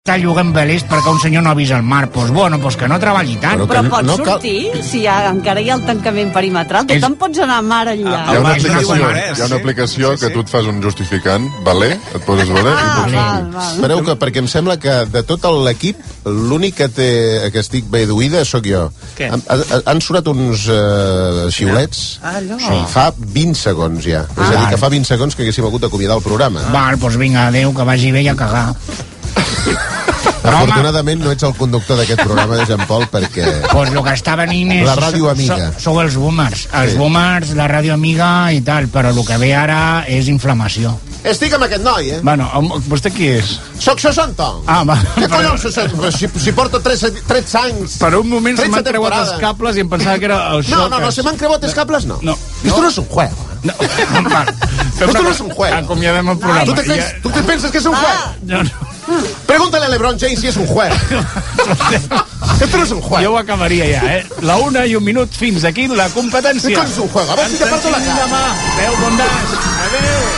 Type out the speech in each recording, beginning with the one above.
està lloguent velers perquè un senyor no avisa el mar. Pues bueno, pues que no treballi tant. Però pots sortir si encara hi ha el tancament perimetral. Tu te'n pots anar a mar enllà. Hi ha una aplicació que tu et fas un justificant, valer, et poses valer i pots sortir. Espereu, perquè em sembla que de tot l'equip l'únic que estic bé d'oïda sóc jo. Han sonat uns xiulets fa 20 segons ja. És a dir, que fa 20 segons que haguéssim hagut d'acomiadar el programa. Val, doncs vinga, adéu, que vagi bé i a cagar. Afortunadament no ets el conductor d'aquest programa de Jean Paul, perquè... Pues lo que està venint és... La ràdio amiga. Sou els boomers. Els boomers, la ràdio amiga i tal, però el que ve ara és inflamació. Estic amb aquest noi, Bueno, vostè qui és? Soc 60. Va. Què collons 60? Si porto 13 anys... Per un moment se m'han creuat els cables i em pensava que era el xoc. No, se m'han creuat els cables, no. Esto no es un juego. No. Esto no es un juego. Acomiadem el programa. ¿Tú te piensas que es un juego? No. Pregúntale a LeBron James si es un juego. Esto no es un juego. Jo ho acabaria ja, La 1 i 1 minut fins aquí la competència. Esto no es un juego. A ver si te parto la cara. Demà. Adéu, bondats. Adéu.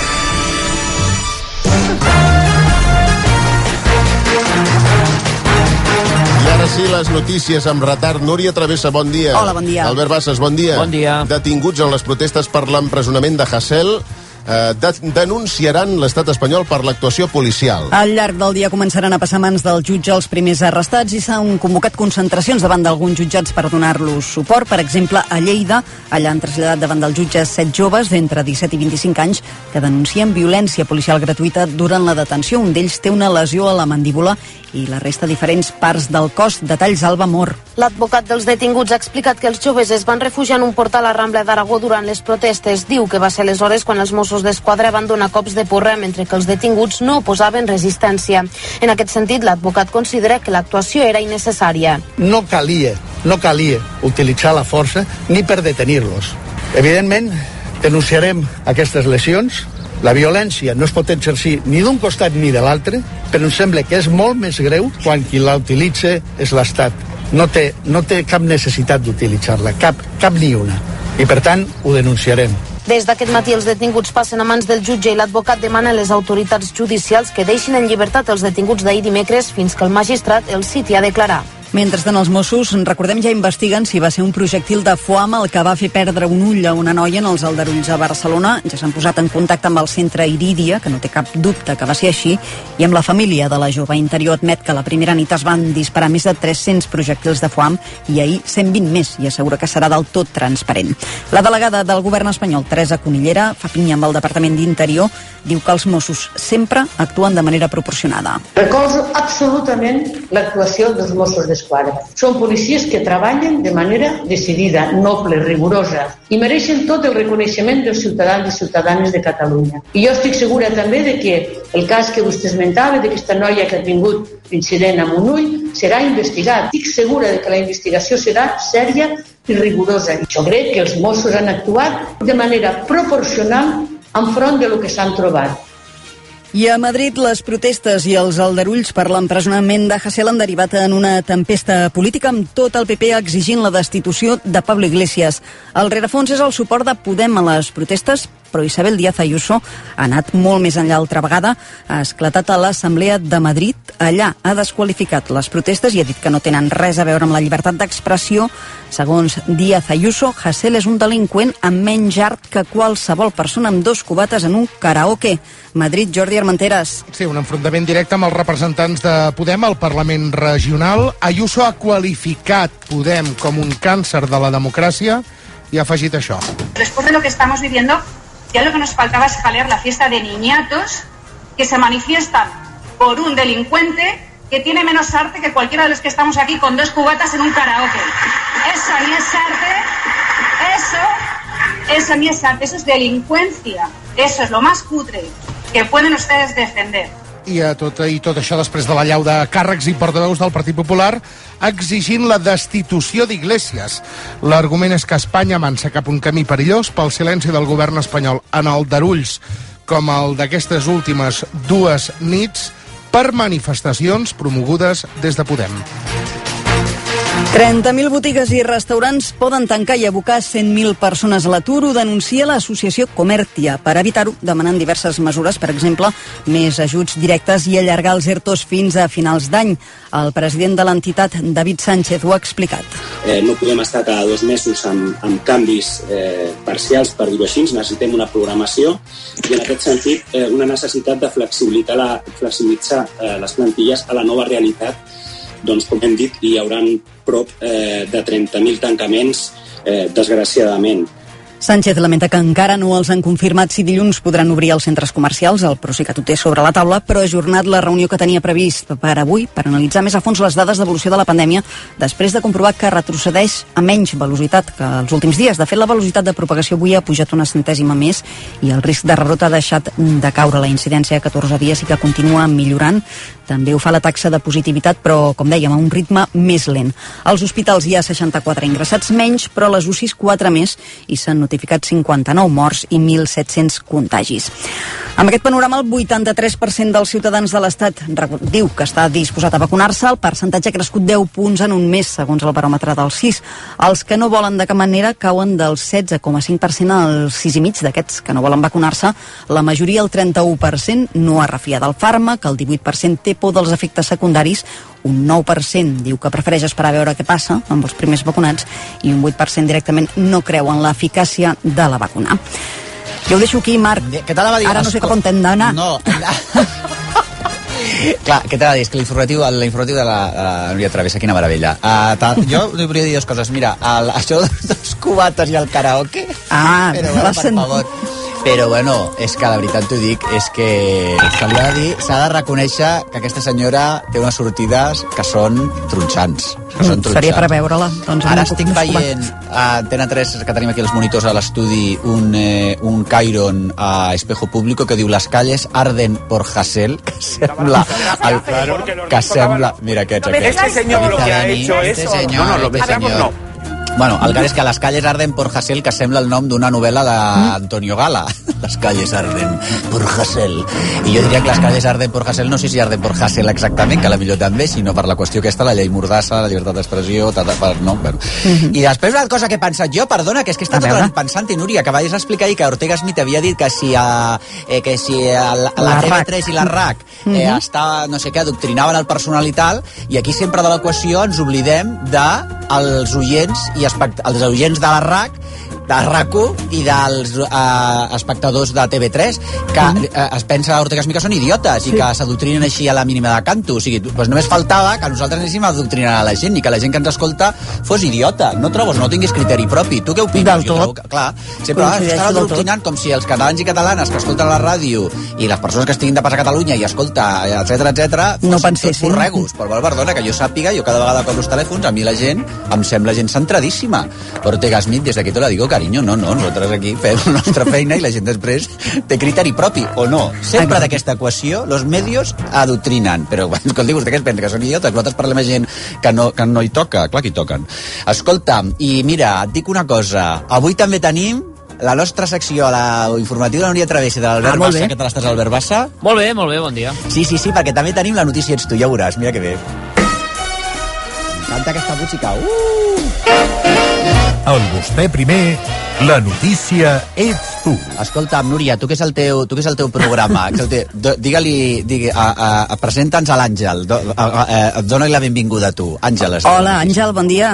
I ara sí, les notícies amb retard. Núria Travessa, bon dia. Hola, bon dia. Albert Bassas, bon dia. Bon dia. Detinguts en les protestes per l'empresonament de Hasél denunciaran l'estat espanyol per l'actuació policial. Al llarg del dia començaran a passar a mans del jutge els primers arrestats i s'han convocat concentracions davant d'alguns jutjats per donar-los suport. Per exemple, a Lleida, allà han traslladat davant del jutge 7 joves d'entre 17 i 25 anys que denuncien violència policial gratuïta durant la detenció. Un d'ells té una lesió a la mandíbula i la resta diferents parts del cos. Detalls, Alba Mor. L'advocat dels detinguts ha explicat que els joves es van refugiar en un portal a Rambla d'Aragó durant les protestes. Diu que va ser aleshores quan els Mossos d'Esquadra van donar cops de porra mentre que els detinguts no oposaven resistència. En aquest sentit, l'advocat considera que l'actuació era innecessària. No calia utilitzar la força ni per detenir-los. Evidentment, denunciarem aquestes lesions. La violència no es pot exercir ni d'un costat ni de l'altre, però em sembla que és molt més greu quan qui la utilitza és l'Estat. No té cap necessitat d'utilitzar-la, cap ni una. I per tant, ho denunciarem. Des d'aquest matí els detinguts passen a mans del jutge i l'advocat demana a les autoritats judicials que deixin en llibertat els detinguts d'ahir dimecres fins que el magistrat els citi a declarar. Mentrestant, els Mossos, recordem, ja investiguen si va ser un projectil de foam el que va fer perdre un ull a una noia en els aldarulls a Barcelona. Ja s'han posat en contacte amb el centre Irídia, que no té cap dubte que va ser així, i amb la família de la jove. Interior admet que la primera nit es van disparar més de 300 projectils de foam i ahir 120 més, i assegura que serà del tot transparent. La delegada del govern espanyol, Teresa Conillera, fa pinya amb el Departament d'Interior, diu que els Mossos sempre actuen de manera proporcionada. Recolzo absolutament l'actuació dels Mossos d'Esquadra. Són policies que treballen de manera decidida, noble, rigorosa i mereixen tot el reconeixement dels ciutadans i ciutadanes de Catalunya. I jo estic segura també de que el cas que vostè esmentava, d'aquesta noia que ha tingut incident amb un ull, serà investigat. Estic segura de que la investigació serà sèria i rigorosa. I jo crec que els Mossos han actuat de manera proporcional enfront de lo que s'han trobat. I a Madrid, les protestes i els aldarulls per l'empresonament de Hasél han derivat en una tempesta política amb tot el PP exigint la destitució de Pablo Iglesias. El rerefons és el suport de Podem a les protestes, però Isabel Díaz Ayuso ha anat molt més enllà altra vegada, ha esclatat a l'Assemblea de Madrid. Allà ha desqualificat les protestes i ha dit que no tenen res a veure amb la llibertat d'expressió. Segons Díaz Ayuso, Hasél és un delinqüent amb menys art que qualsevol persona amb 2 cubates en un karaoke. Madrid, Jordi Armenteres. Sí, un enfrontament directe amb els representants de Podem al Parlament regional. Ayuso ha qualificat Podem com un càncer de la democràcia i ha afegit això. Después de lo que estamos viviendo, ya lo que nos faltaba es jalear la fiesta de niñatos que se manifiestan por un delincuente que tiene menos arte que cualquiera de los que estamos aquí con 2 cubatas en un karaoke. Eso ni es arte, eso ni es arte, eso es delincuencia. Eso es lo más cutre que pueden ustedes defender. I tot això després de l'allau de càrrecs i portaveus del Partit Popular exigint la destitució d'Iglesias. L'argument és que Espanya avança cap un camí perillós pel silenci del govern espanyol en aldarulls com el d'aquestes últimes 2 nits per manifestacions promogudes des de Podem. 30.000 botigues i restaurants poden tancar i abocar 100.000 persones a l'atur, ho denuncia l'associació Comertia. Per evitar-ho, demanen diverses mesures, per exemple, més ajuts directes i allargar els ERTOs fins a finals d'any. El president de l'entitat, David Sánchez, ho ha explicat. No podem estar cada 2 mesos amb canvis parcials, per dir-ho així. Necessitem una programació i, en aquest sentit, una necessitat de flexibilitzar les plantilles a la nova realitat. Doncs, com hem dit, hi haurà prop de 30.000 tancaments, desgraciadament. Sánchez lamenta que encara no els han confirmat si dilluns podran obrir els centres comercials. El Pro sí que ho té sobre la taula, però ha ajornat la reunió que tenia previst per avui per analitzar més a fons les dades d'evolució de la pandèmia després de comprovar que retrocedeix a menys velocitat que els últims dies. De fet, la velocitat de propagació avui ha pujat una centèsima més i el risc de rebrot ha deixat de caure. La incidència a 14 dies i que continua millorant. També ho fa la taxa de positivitat, però, com dèiem, a un ritme més lent. Als hospitals hi ha 64 ingressats menys, però a les UCIs 4 més i s'han notificat 59 morts i 1.700 contagis. Amb aquest panorama, el 83% dels ciutadans de l'Estat diu que està disposat a vacunar-se. El percentatge ha crescut 10 punts en un mes, segons el baròmetre del 6. Els que no volen de cap manera cauen del 16,5% al 6,5%. D'aquests que no volen vacunar-se, la majoria, el 31%, no es refia del fàrmac, el 18% té por dels efectes secundaris, un 9% diu que prefereix esperar a veure què passa amb els primers vacunats i un 8% directament no creu en l'eficàcia de la vacuna. Jo ho deixo aquí, Marc. Què t'anava a dir? Ara no sé cap on hem d'anar. No. Clar, què t'ha de dir? És que l'informatiu de la Núria Travessa, quina meravella. Jo li volia dir dues coses. Mira, això dels cubates i el karaoke... però bueno, per favor. Però bueno, és que la veritat t'ho dic, és que s'ha de reconèixer que aquesta senyora té unes sortides que són tronxants. Seria per veure-la. Doncs ara estic veient a Antena 3, que tenim aquí els monitors a l'estudi, un Cairon a Espejo Público que diu les calles arden por Hasél, que sembla... Mira aquests. Este señor lo que ha hecho es... No, lo pensamos no. Bueno, el cas és que les calles arden por Hasél, que sembla el nom d'una novel·la d'Antonio Gala. Les calles arden por Hasél. I jo diria que les calles arden por Hasél, no sé si arden por Hasél exactament, que potser també, sinó per la qüestió aquesta, la llei Mordassa, la llibertat d'expressió, no, bueno. I després una cosa que he pensat jo, perdona, que és que he estat tot l'any pensant, Núria, que vaies a explicar ahir que Ortega Smith havia dit que si la TV3 i la RAC està, no sé què, adoctrinaven el personal i tal, i aquí sempre de l'equació ens oblidem dels oients i els oients de la RAC, de RAC1 i dels espectadors de TV3 que es pensa Ortega Smith que són idiotes i que s'adoctrinen així a la mínima de canto. O sigui, doncs només faltava que nosaltres anéssim a adoctrinar a la gent i que la gent que ens escolta fos idiota. No trobes, no tinguis criteri propi. Tu què opines? Jo trobo que, clar, sempre estan adoctrinant com si els catalans i catalanes que escolten la ràdio i les persones que estiguin de pas a Catalunya i escolta, etc no pensessin. Borregos. Però perdona, que jo sàpiga, jo cada vegada cobro els telèfons, a mi la gent em sembla gent centradíssima. Ortega Smith, des d'aquí te la digo, carinyo, no, nosaltres aquí fem la nostra feina i la gent després té criteri propi, o no. Sempre d'aquesta equació, los medios adoctrinen. Però, escolti, vostè què es pensa, que són idiotes? Nosaltres parlem a gent que no hi toca. Clar que hi toquen. Escolta'm, i mira, et dic una cosa. Avui també tenim la nostra secció, l'informatiu de la Núria Travessa i de l'Albert Bassa. Què tal estàs, Albert Bassa? Molt bé, bon dia. Sí, perquè també tenim la notícia ets tu, ja veuràs, mira que bé. Canta aquesta música. El vostè primer, la notícia ets tu. Escolta'm, Núria, tu que és el teu programa, presenta'ns a l'Àngel, dona-li la benvinguda a tu. Àngel. Hola, Àngel, bon dia.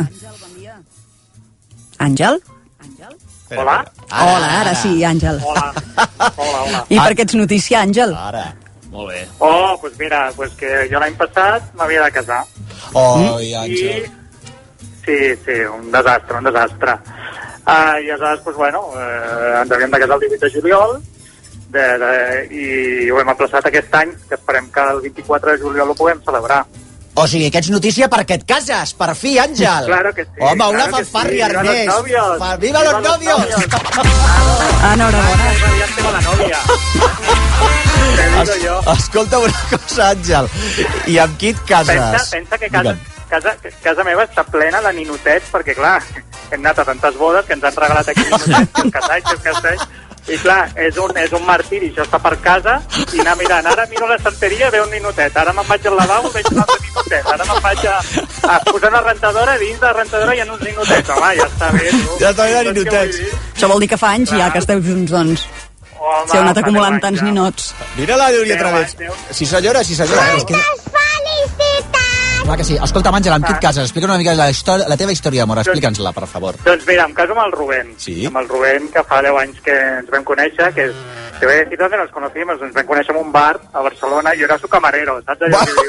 Àngel? Hola? Hola, ara sí, Àngel. Hola. I per què ets notícia, Àngel? Ara. Molt bé. Pues mira, que jo l'any passat m'havia de casar. Àngel. Sí, un desastre. I aleshores, ens havíem de casar el 18 de juliol i ho hem aplaçat aquest any, que esperem que el 24 de juliol ho puguem celebrar. O sigui, que ets notícia perquè et cases, per fi, Àngel. Claro que sí. Home, una fanfàrria, Ernest. ¡Viva los novios! Enhorabona. Ja tengo la novia. Escolta una cosa, Àngel. I amb qui et cases? Pensa que casa meva està plena de ninotets, perquè, clar, hem anat a tantes bodes que ens han regalat aquí ninotets, el castells, i clar, és un martiri, això està per casa, i anar mirant, ara miro la santeria, veu un ninotet, ara me'n vaig al lavabo, veig un altre ninotet, ninotets. Ara me'n vaig a posar una rentadora dins de la rentadora i en uns ninotets. Home, ja està bé, tu. Ja està bé de ninotets. Això vol dir que fa anys ja que esteu junts, doncs. Home, si heu anat acumulant tants ninots. Mira la Núria Través. Sí, senyora. Clar que sí. Escolta, Àngela, amb qui et cases? Explica una mica la teva història d'amor. Explica'ns-la, per favor. Doncs mira, em caso amb el Rubén. Sí. Amb el Rubén, que fa 10 anys que ens vam conèixer, que te voy a decir dónde nos conocimos. Ens vam conèixer en un bar a Barcelona i jo era su camarero, saps allò que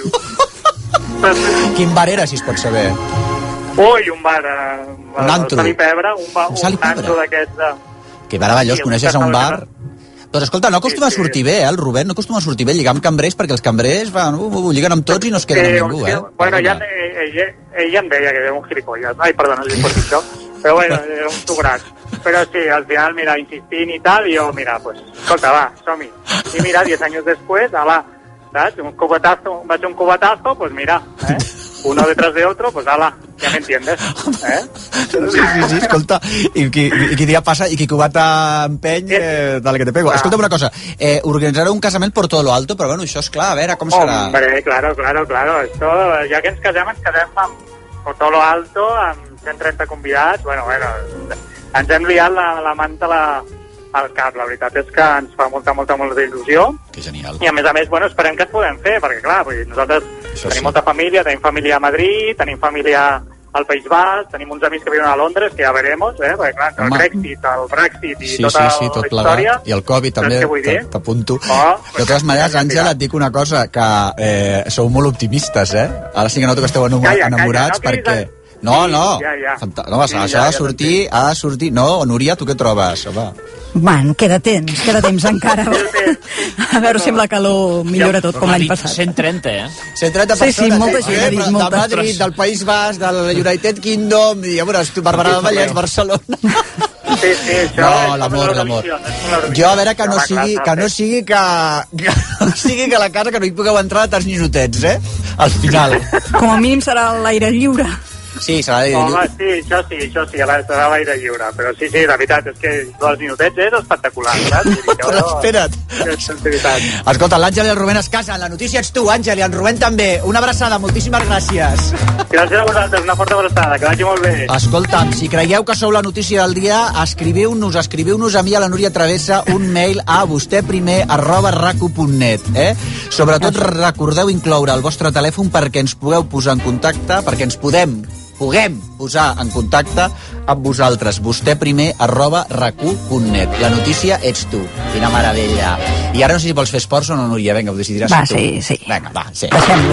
diu? Quin bar era, si es pot saber? Ui, un bar... Un antro. Un Salipebre, un antro d'aquests... Que meravellós, coneixes a un bar... Doncs escolta, no acostuma a sortir bé, el Rubén, no acostuma a sortir bé lligar amb cambrers, perquè els cambrers lliguen amb tots i no es queden amb ningú, Bueno, ell em deia que era un gilipollas. Ai, perdona, li pots dir això. Però bueno, era un tugrat. Però sí, al final, mira, insistint i tal, i jo, mira, pues, escolta, va, som-hi. I mira, 10 anys després, ala, ¿sabes? Un cubatazo, va a ser un cubatazo, pues mira, uno detrás de otro, pues ala, ya me entiendes, Sí, escolta, i qui dia passa i qui cubata empeny, dale que te pego. Escolta'm una cosa, organitzaré un casament por todo lo alto, però bueno, això és clar, a veure com serà. Hombre, claro, esto, ja que ens quedem por todo lo alto, amb 130 convidats, bueno, ens hem liat la manta al cap, la veritat és que ens fa molta il·lusió. Que genial. I a més, bueno, esperem que es podem fer, perquè clar, nosaltres tenim molta família, tenim família a Madrid, tenim família al País Basc, tenim uns amics que viuen a Londres, que ja veremos, perquè clar, el Brexit i tota la història... I el Covid també, t'apunto. De totes maneres, Àngela, et dic una cosa, que sou molt optimistes, Ara sí que noto que esteu enamorats, perquè... No, això ha de sortir... No, Núria, tu què trobes, home? Bueno, queda temps encara. A veure si amb la calor millora tot, com l'any passat. 130, 130 persones. Sí, molta gent ha dit, molta. De Madrid, del País Basc, del United Kingdom, i ja veuràs, Barberà del Vallès, Barcelona. Sí, això no, l'amor. Jo, a veure, que no sigui que la casa que no hi pugueu entrar tants ninotets, al final. Com a mínim serà l'aire lliure. Sí, serà l'aire lliure. Home, això sí, serà l'aire lliure. Però sí, la veritat és que els ninotets és espectacular, saps? Però espera't. Escolta, l'Àngel i el Rubén es casen. La notícia ets tu, Àngel, i en Rubén també. Una abraçada, moltíssimes gràcies. Gràcies a vosaltres, una forta abraçada, que vagi molt bé. Escolta'm, si creieu que sou la notícia del dia, escriviu-nos a mi, a la Núria Travessa, un mail a vostèprimer@racu.net, Sobretot recordeu incloure el vostre telèfon perquè ens pugueu posar en contacte, perquè ens puguem posar en contacte amb vosaltres. vostèprimer@racu.net. La notícia ets tu. Quina meravella. I ara no sé si vols fer esports o no, Núria. Vinga, ho decidiràs tu. Sí. Vinga, va, sí.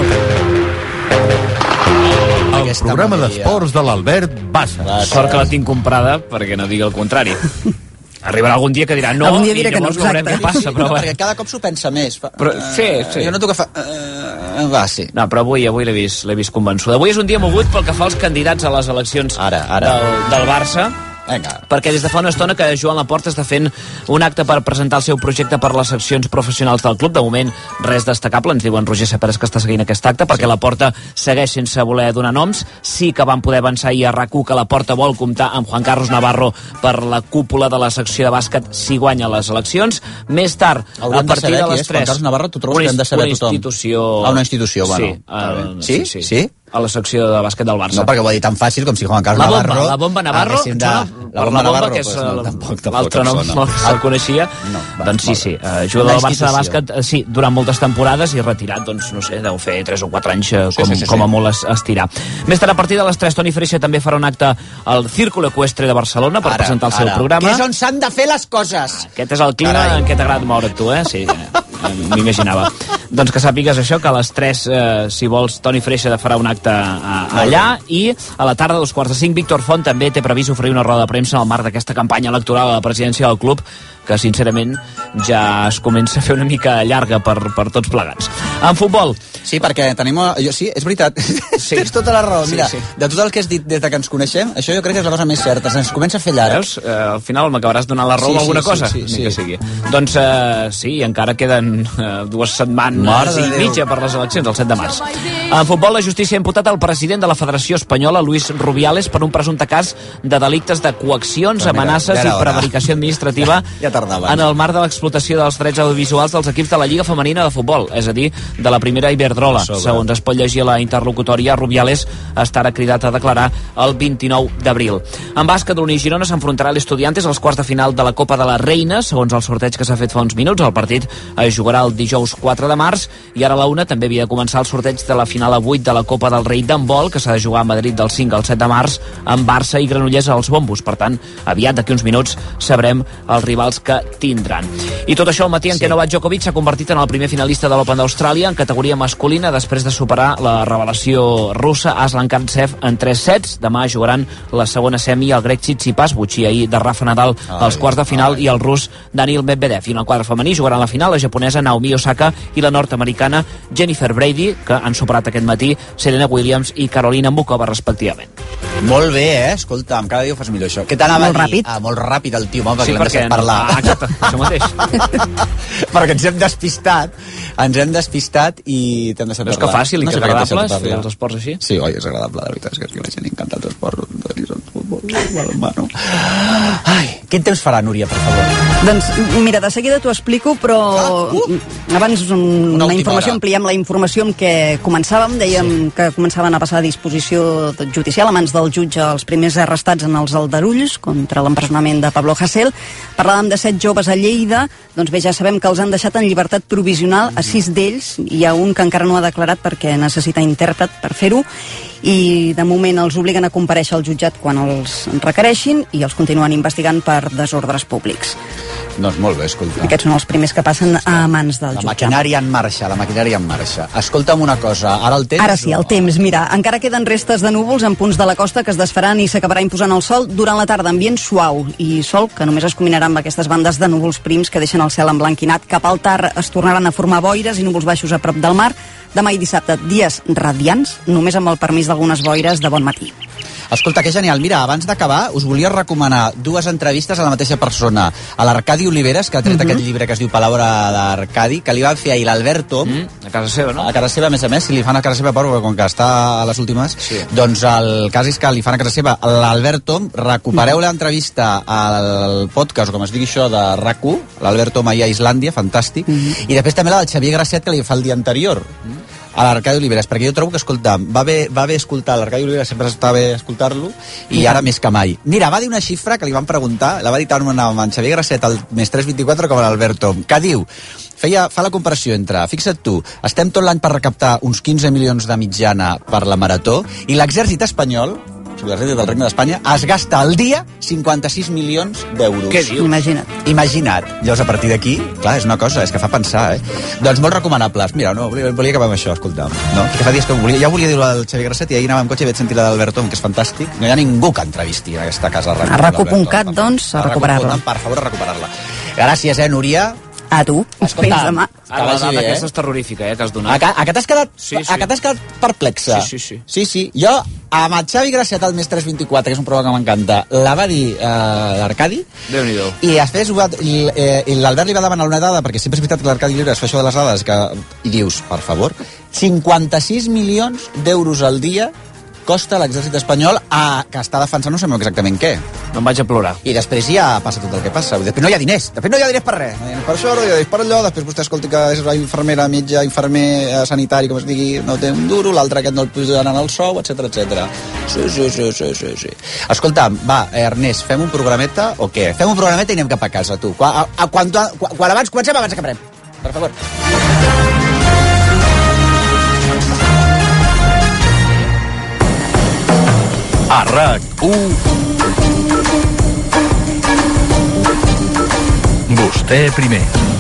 El programa d'esports de l'Albert Bassa. Sort que la tinc comprada, perquè no digui el contrari. Arribarà algun dia que dirà no, algun dia diré i llavors veurem què passa. Però perquè cada cop s'ho pensa més. Sí. Jo noto que fa... sí. No, però avui l'he vist convençuda. Avui és un dia mogut pel que fa als candidats a les eleccions del Barça. Vinga. Perquè des de fa una estona que Joan Laporta està fent un acte per presentar el seu projecte per les seccions professionals del club. De moment, res destacable. Ens diuen Roger Saperes que està seguint aquest acte, perquè Laporta segueix sense voler donar noms. Sí que van poder avançar ahir a RAC1 que Laporta vol comptar amb Juan Carlos Navarro per la cúpula de la secció de bàsquet si guanya les eleccions. Més tard, a partir de les 3... Juan Carlos Navarro, tu trobes que hem de saber tothom? Una institució, bueno. Sí? A la secció de bàsquet del Barça. No, perquè ho ha dit tan fàcil com si Juan Carlos Navarro... La bomba Navarro? La bomba Navarro, que és l'altre nom que se'l coneixia. Doncs sí, jugador del Barça de bàsquet, sí, durant moltes temporades i retirat, doncs, no sé, deu fer 3 o 4 anys com a molt estirar. Més tard, a partir de les 3, Toni Freixa també farà un acte al Círculo Ecuestre de Barcelona per presentar el seu programa. Que és on s'han de fer les coses. Aquest és el clima en què t'agrada moure't tu, Sí, m'imaginava. Doncs que sàpigues això, que a les 3, si vols, Toni Freixa farà un acte allà, i a la tarda, a 4:45, Víctor Font també té previst oferir una roda de premsa en el marc d'aquesta campanya electoral a la presidència del club, que sincerament ja es comença a fer una mica llarga per tots plegats. En futbol. Sí, perquè tenim... Sí, és veritat. Tens tota la raó. Mira, de tot el que has dit des que ens coneixem, això jo crec que és la cosa més certa. Ens comença a fer llarg. Veus? Al final m'acabaràs donant la raó a alguna cosa. Sí. Que sigui. Doncs sí, encara queden 2 setmanes i mitja per les eleccions, el 7 de març. En futbol, la justícia ha imputat el president de la Federació Espanyola, Luis Rubiales, per un presumpte cas de delictes de coaccions, amenaces i prevaricació administrativa tardaven. En el marc de l'explotació dels drets audiovisuals dels equips de la Lliga Femenina de Futbol, és a dir, de la primera Iberdrola. Segons es pot llegir a la interlocutòria, Rubiales estarà cridat a declarar el 29 d'abril. En bàsquet, l'Uni Girona s'enfrontarà a l'Estudiantes als quarts de final de la Copa de la Reina, segons el sorteig que s'ha fet fa uns minuts. El partit es jugarà el dijous 4 de març i ara a la 1 també havia de començar el sorteig de la final a 8 de la Copa del Rei d'handbol, que s'ha de jugar a Madrid del 5 al 7 de març, amb Barça i Granollers als bombos. Per tant, aviat, d'aquí uns minuts, sabrem els rivals que tindran. I tot això al matí en què Novak Djokovic s'ha convertit en el primer finalista de l'Open d'Austràlia en categoria masculina després de superar la revelació russa Aslan Karatsev en 3 sets. Demà jugaran la segona semi el grec Tsitsipas, butxí ahir de Rafa Nadal als quarts de final, i el rus Daniil Medvedev. I en el quadre femení jugaran la final la japonesa Naomi Osaka i la nord-americana Jennifer Brady, que han superat aquest matí Serena Williams i Carolina Mukova, respectivament. Molt bé, escolta'm, cada dia ho fas millor això. Què t'anava a dir? Ràpid? Molt ràpid el tio, home, perquè l'hem deixat parlar. Exacte, això mateix. Perquè ens hem despistat i t'hem deixat parlar. És que fàcil i que agradables fer els esports així. Sí, oi, és agradable, la veritat, és que la gent encanta els esports, balonmano. Ai, quin temps farà, Núria, per favor? Doncs, mira, de seguida t'ho explico, però abans una informació, ampliem la informació amb què començàvem. Dèiem que començaven a passar a disposició judicial a mans del jutge els primers arrestats en els aldarulls contra l'empresonament de Pablo Hasél. Parlàvem de 7 joves a Lleida, doncs bé, ja sabem que els han deixat en llibertat provisional a 6 d'ells. Hi ha un que encara no ha declarat perquè necessita intèrpret per fer-ho, i de moment els obliguen a comparèixer al jutjat quan els requereixin i els continuen investigant per desordres públics. Doncs molt bé, escolta. Aquests són els primers que passen a mans del jutge. La maquinària en marxa. Escolta'm una cosa, ara el temps... Ara sí, el temps, mira, encara queden restes de núvols en punts de la costa que es desfaran i s'acabarà imposant el sol durant la tarda, ambient suau i sol que només es combinarà amb aquestes bandes de núvols prims que deixen el cel emblanquinat. Cap al tard es tornaran a formar boires i núvols baixos a prop del mar. Demà i dissabte, dies radiants, només amb el permís d'algunes boires de bon matí. Escolta, que genial. Mira, abans d'acabar, us volia recomanar 2 entrevistes a la mateixa persona. A l'Arcadi Oliveres, que ha tret aquest llibre que es diu Palabra d'Arcadi, que li van fer ahir l'Alberto. A casa seva, no? A casa seva, a més, si li fan a casa seva, però com que està a les últimes, doncs el cas és que li fan a casa seva l'Alberto. Recupereu l'entrevista al podcast, o com es digui això, de RAC1, l'Alberto Maia a Islàndia, fantàstic. I després també la del Xavier Gracet, que li fa el dia anterior. A l'Arcadi Oliveres, perquè jo trobo que, escolta, va bé escoltar l'Arcadi Oliveres, sempre està bé escoltar-lo, i ara més que mai. Mira, va dir una xifra que li van preguntar, la va dir tant amb en Xavier Gracet, el més 324, com l'Alberto, que diu, fa la comparació entre, fixa't tu, estem tot l'any per recaptar uns 15 milions de mitjana per la Marató, i l'exèrcit espanyol, l'exèrcit del Regne d'Espanya, es gasta al dia 56 milions d'euros. Què dius? Imagina't. Llavors, a partir d'aquí, clar, és una cosa, és que fa pensar, Doncs molt recomanables. Mira, no, volia acabar amb això, escolta. No? Que fa dies que ja volia dir-ho al Xavier Gracet, i ahir anava amb cotxe i vaig sentir la d'Alberto, que és fantàstic. No hi ha ningú que entrevisti en aquesta casa. A RAC1.cat, doncs, a recuperar-la. Per favor, a recuperar-la. Gràcies, Núria. A tu. Fins demà. Ara la dada aquesta és terrorífica, que has donat. A que t'has quedat perplexa. Sí. Jo, amb el Xavi Gracet, el més 324, que és un programa que m'encanta, la va dir l'Arcadi. Déu-n'hi-do. I després l'Albert li va demanar una dada, perquè sempre és veritat que l'Arcadi Llibres fa això de les dades, i dius, per favor, 56 milions d'euros al dia costa l'exèrcit espanyol que està defensant no sabem exactament què. No em vaig a plorar. I després ja passa tot el que passa. Després no hi ha diners. Després no hi ha diners per res. No hi ha diners per això, no hi ha diners per allò. Després vostè escolti que és infermera, metge, infermer, sanitari, com es digui, no té un duro, l'altre aquest no el posaran en el sou, etc. Sí. Escolta'm, va, Ernest, fem un programeta o què? Fem un programeta i anem cap a casa, tu. Quan abans comencem, abans acabarem. Per favor. A RAC1 Vostè primer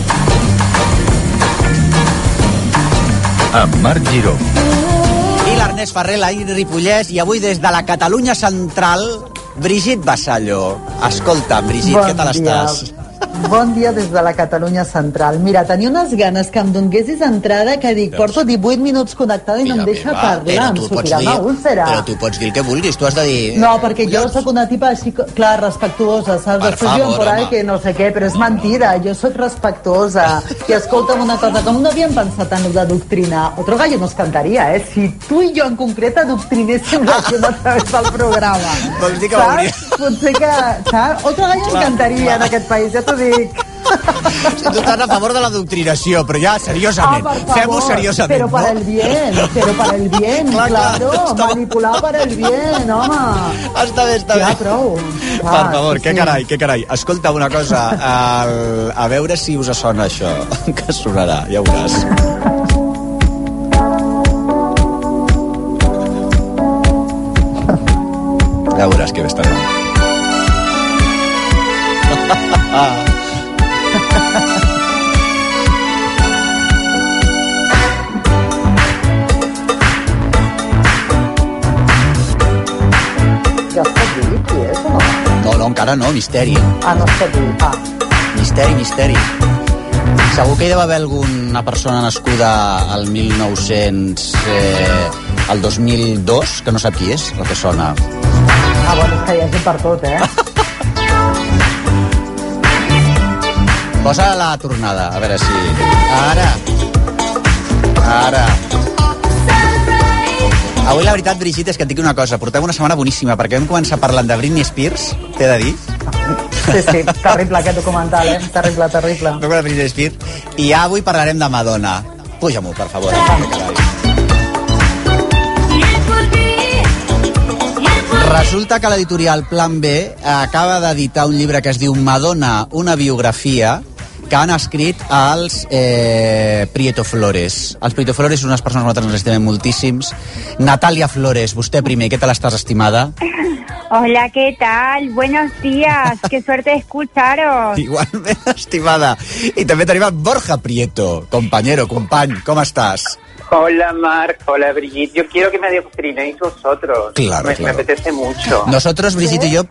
amb Marc Giró i l'Ernest Ferrer, l'Aire Ripollès, i avui des de la Catalunya Central, Brigitte Vassallo. Escolta, Brigitte, què tal estàs? Bon dia des de la Catalunya Central. Mira, tenia unes ganes que em donguessis entrada que dic, porto 18 minuts connectada i no em deixa parlar, em sortirà una úlcera. Però tu pots dir el que vulguis, tu has de dir... No, perquè jo sóc una tipa així, clar, respectuosa, saps? Després diuen por ahí que no sé què, però és mentida, jo sóc respectuosa. I escolta'm una cosa, com no havíem pensat en de doctrinar, otro gallo nos cantaria, si tu i jo en concret adoctrinéssim la gent a través del programa. Vols dir que saps? Potser que, saps? Otro gallo ens cantaria en aquest país, ja t'ho dic. Tu estàs a favor de l'adoctrinació, però ja, seriosament. Fem-ho seriosament, Pero para el bien, claro. Manipular para el bien, home. Està bé. Ja, prou. Per favor, que carai. Escolta una cosa, a veure si us sona això, que sonarà, ja ho veuràs. Ja veuràs que bé estarà. Ja es pot dir qui és o no? No, encara no, misteri. No es pot dir. Misteri. Segur que hi deu haver alguna persona nascuda al 1900... el 2002, que no sap qui és, la que sona. Bueno, és que hi ha gent per tot, Posa la tornada, a veure si... Ara. Avui la veritat, Brigitte, és que et dic una cosa. Portem una setmana boníssima, perquè vam començar parlant de Britney Spears, t'he de dir. Sí, terrible aquest documental, Terrible. De Britney Spears. I ja avui parlarem de Madonna. Puja-m'ho, per favor. Resulta que l'editorial Plan B acaba d'editar un llibre que es diu Madonna, una biografia, que han escrit els Prieto Flores. Els Prieto Flores són unes persones que nosaltres ens estimem moltíssims. Natalia Flores, vostè primer, què tal estàs, estimada? Hola, ¿qué tal? Buenos días, qué suerte de escucharos. Igualment, estimada. I també tenim a Borja Prieto, company, com estàs? Hola, Marc. Hola, Brigitte. Yo quiero que me adoctrinéis vosotros. Claro. Me apetece mucho. Nosotros, Brigitte y yo...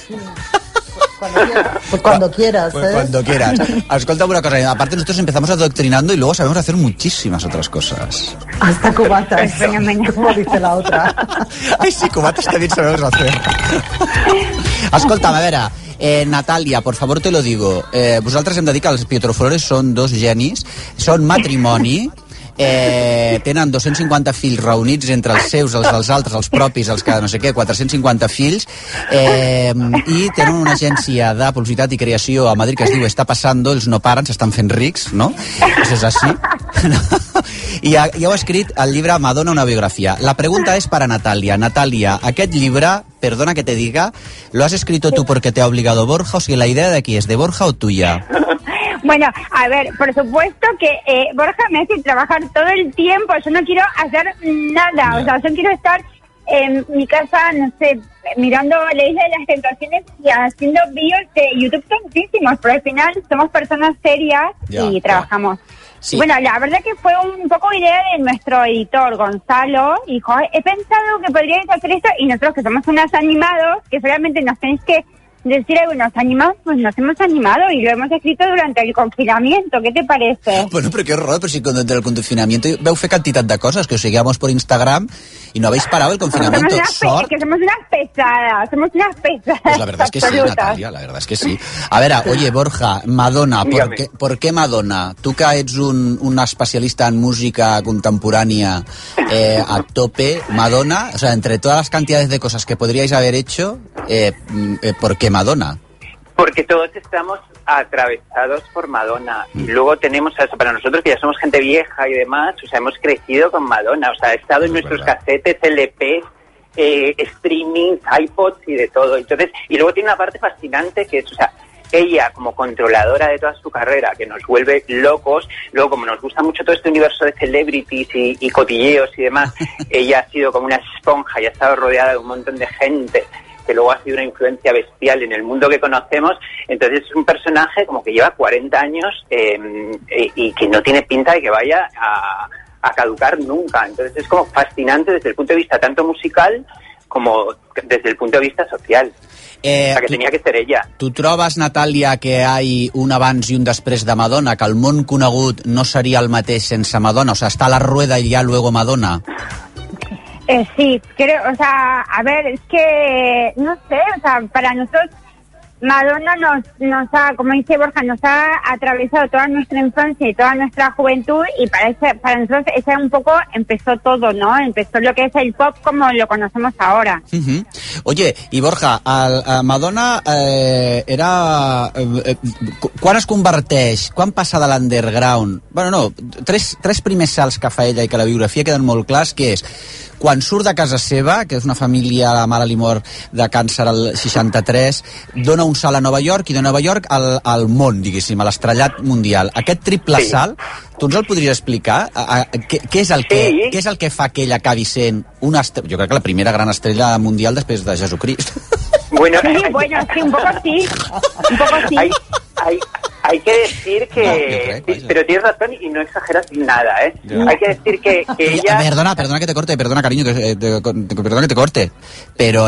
Cuando quieras, Cuando quieras. Escoltame una cosa, aparte nosotros empezamos adoctrinando y luego sabemos hacer muchísimas otras cosas. Hasta cubatas, como dice la otra. Ay, sí, cubatas también sabemos hacer. Escolta'm, a veure, Natàlia, por favor te lo digo, vosaltres hem de dir que els Pietro Flores són dos genis, són matrimoni, tenen 250 fills reunits entre els seus, els dels altres, els propis, els que no sé què, 450 fills, i tenen una agència de publicitat i creació a Madrid que es diu Està Passando, els no paren, s'estan fent rics, ¿no? Això és així. I ja heu escrit el llibre Madonna, una biografia. La pregunta és para Natalia. Natalia, aquest llibre, perdona que te diga, ¿lo has escrito tú porque te ha obligado Borja? O sigui, la idea de qui és, de Borja o tuya? Bueno, a ver, por supuesto que Borja me hace trabajar todo el tiempo, yo no quiero hacer nada, o sea, yo quiero estar en mi casa, no sé, mirando la Isla de las Tentaciones y haciendo vídeos de YouTube tontísimos, pero al final somos personas serias y trabajamos. Sí. Bueno, la verdad que fue un poco idea de nuestro editor, Gonzalo, y dijo, he pensado que podríais hacer esto, y nosotros que somos unos animados, que solamente nos tenéis que decir algo, nos animamos, pues nos hemos animado y lo hemos escrito durante el confinamiento. ¿Qué te parece? Bueno, pero qué horror, pero si durante el confinamiento veu fer cantidad de cosas, que os seguíamos por Instagram y no habéis parado el confinamiento. Que somos unas pesadas, Pues la verdad es que sí, Natalia, la verdad es que sí. A ver, oye, Borja, Madonna, ¿por qué Madonna? Tú que ets un especialista en música contemporánea a tope, Madonna, o sea, entre todas las cantidades de cosas que podríais haber hecho, ¿por qué Madonna? Porque todos estamos atravesados por Madonna. Y luego tenemos, o sea, para nosotros que ya somos gente vieja y demás, o sea, hemos crecido con Madonna. O sea, ha estado en nuestros casetes, LPs, streaming, iPods y de todo. Entonces, y luego tiene una parte fascinante que es, o sea, ella como controladora de toda su carrera, que nos vuelve locos. Luego, como nos gusta mucho todo este universo de celebrities y cotilleos y demás, ella ha sido como una esponja y ha estado rodeada de un montón de gente que luego ha sido una influencia bestial en el mundo que conocemos. Entonces es un personaje como que lleva 40 años y que no tiene pinta de que vaya a caducar nunca. Entonces es como fascinante desde el punto de vista tanto musical como desde el punto de vista social. O sea, que tenia que ser ella. Tu trobes, Natàlia, que hi ha un abans i un després de Madonna, que el món conegut no seria el mateix sense Madonna? O sea, està la rueda y ya luego Madonna. Sí, creo, o sea, a ver, es que, no sé, o sea, para nosotros Madonna nos ha, como dice Borja, nos ha atravesado toda nuestra infancia y toda nuestra juventud, y para nosotros ese un poco empezó todo, ¿no? Empezó lo que es el pop como lo conocemos ahora. Oye, i Borja, Madonna era... quan es converteix? Quan passa de l'underground? Bueno, no, tres primers salts que fa ella i que la biografia queden molt clars, que és quan surt de casa seva, que és una família, la mare li mor de càncer al 63, dona un salt a Nova York i de Nova York al món, diguéssim, a l'estrellat mundial. Aquest triple salt, tu ens el podries explicar? Què és el que fa que ella acabi sent una jo crec que la primera gran estrella mundial després de Jesucrist? Bueno, sí, un poco sí. Un poco sí. Hay que decir que... No, pero tienes razón y no exageras nada, ¿eh? Hay que decir que ella... Perdona que te corte, perdona, cariño, perdona que te corte. Pero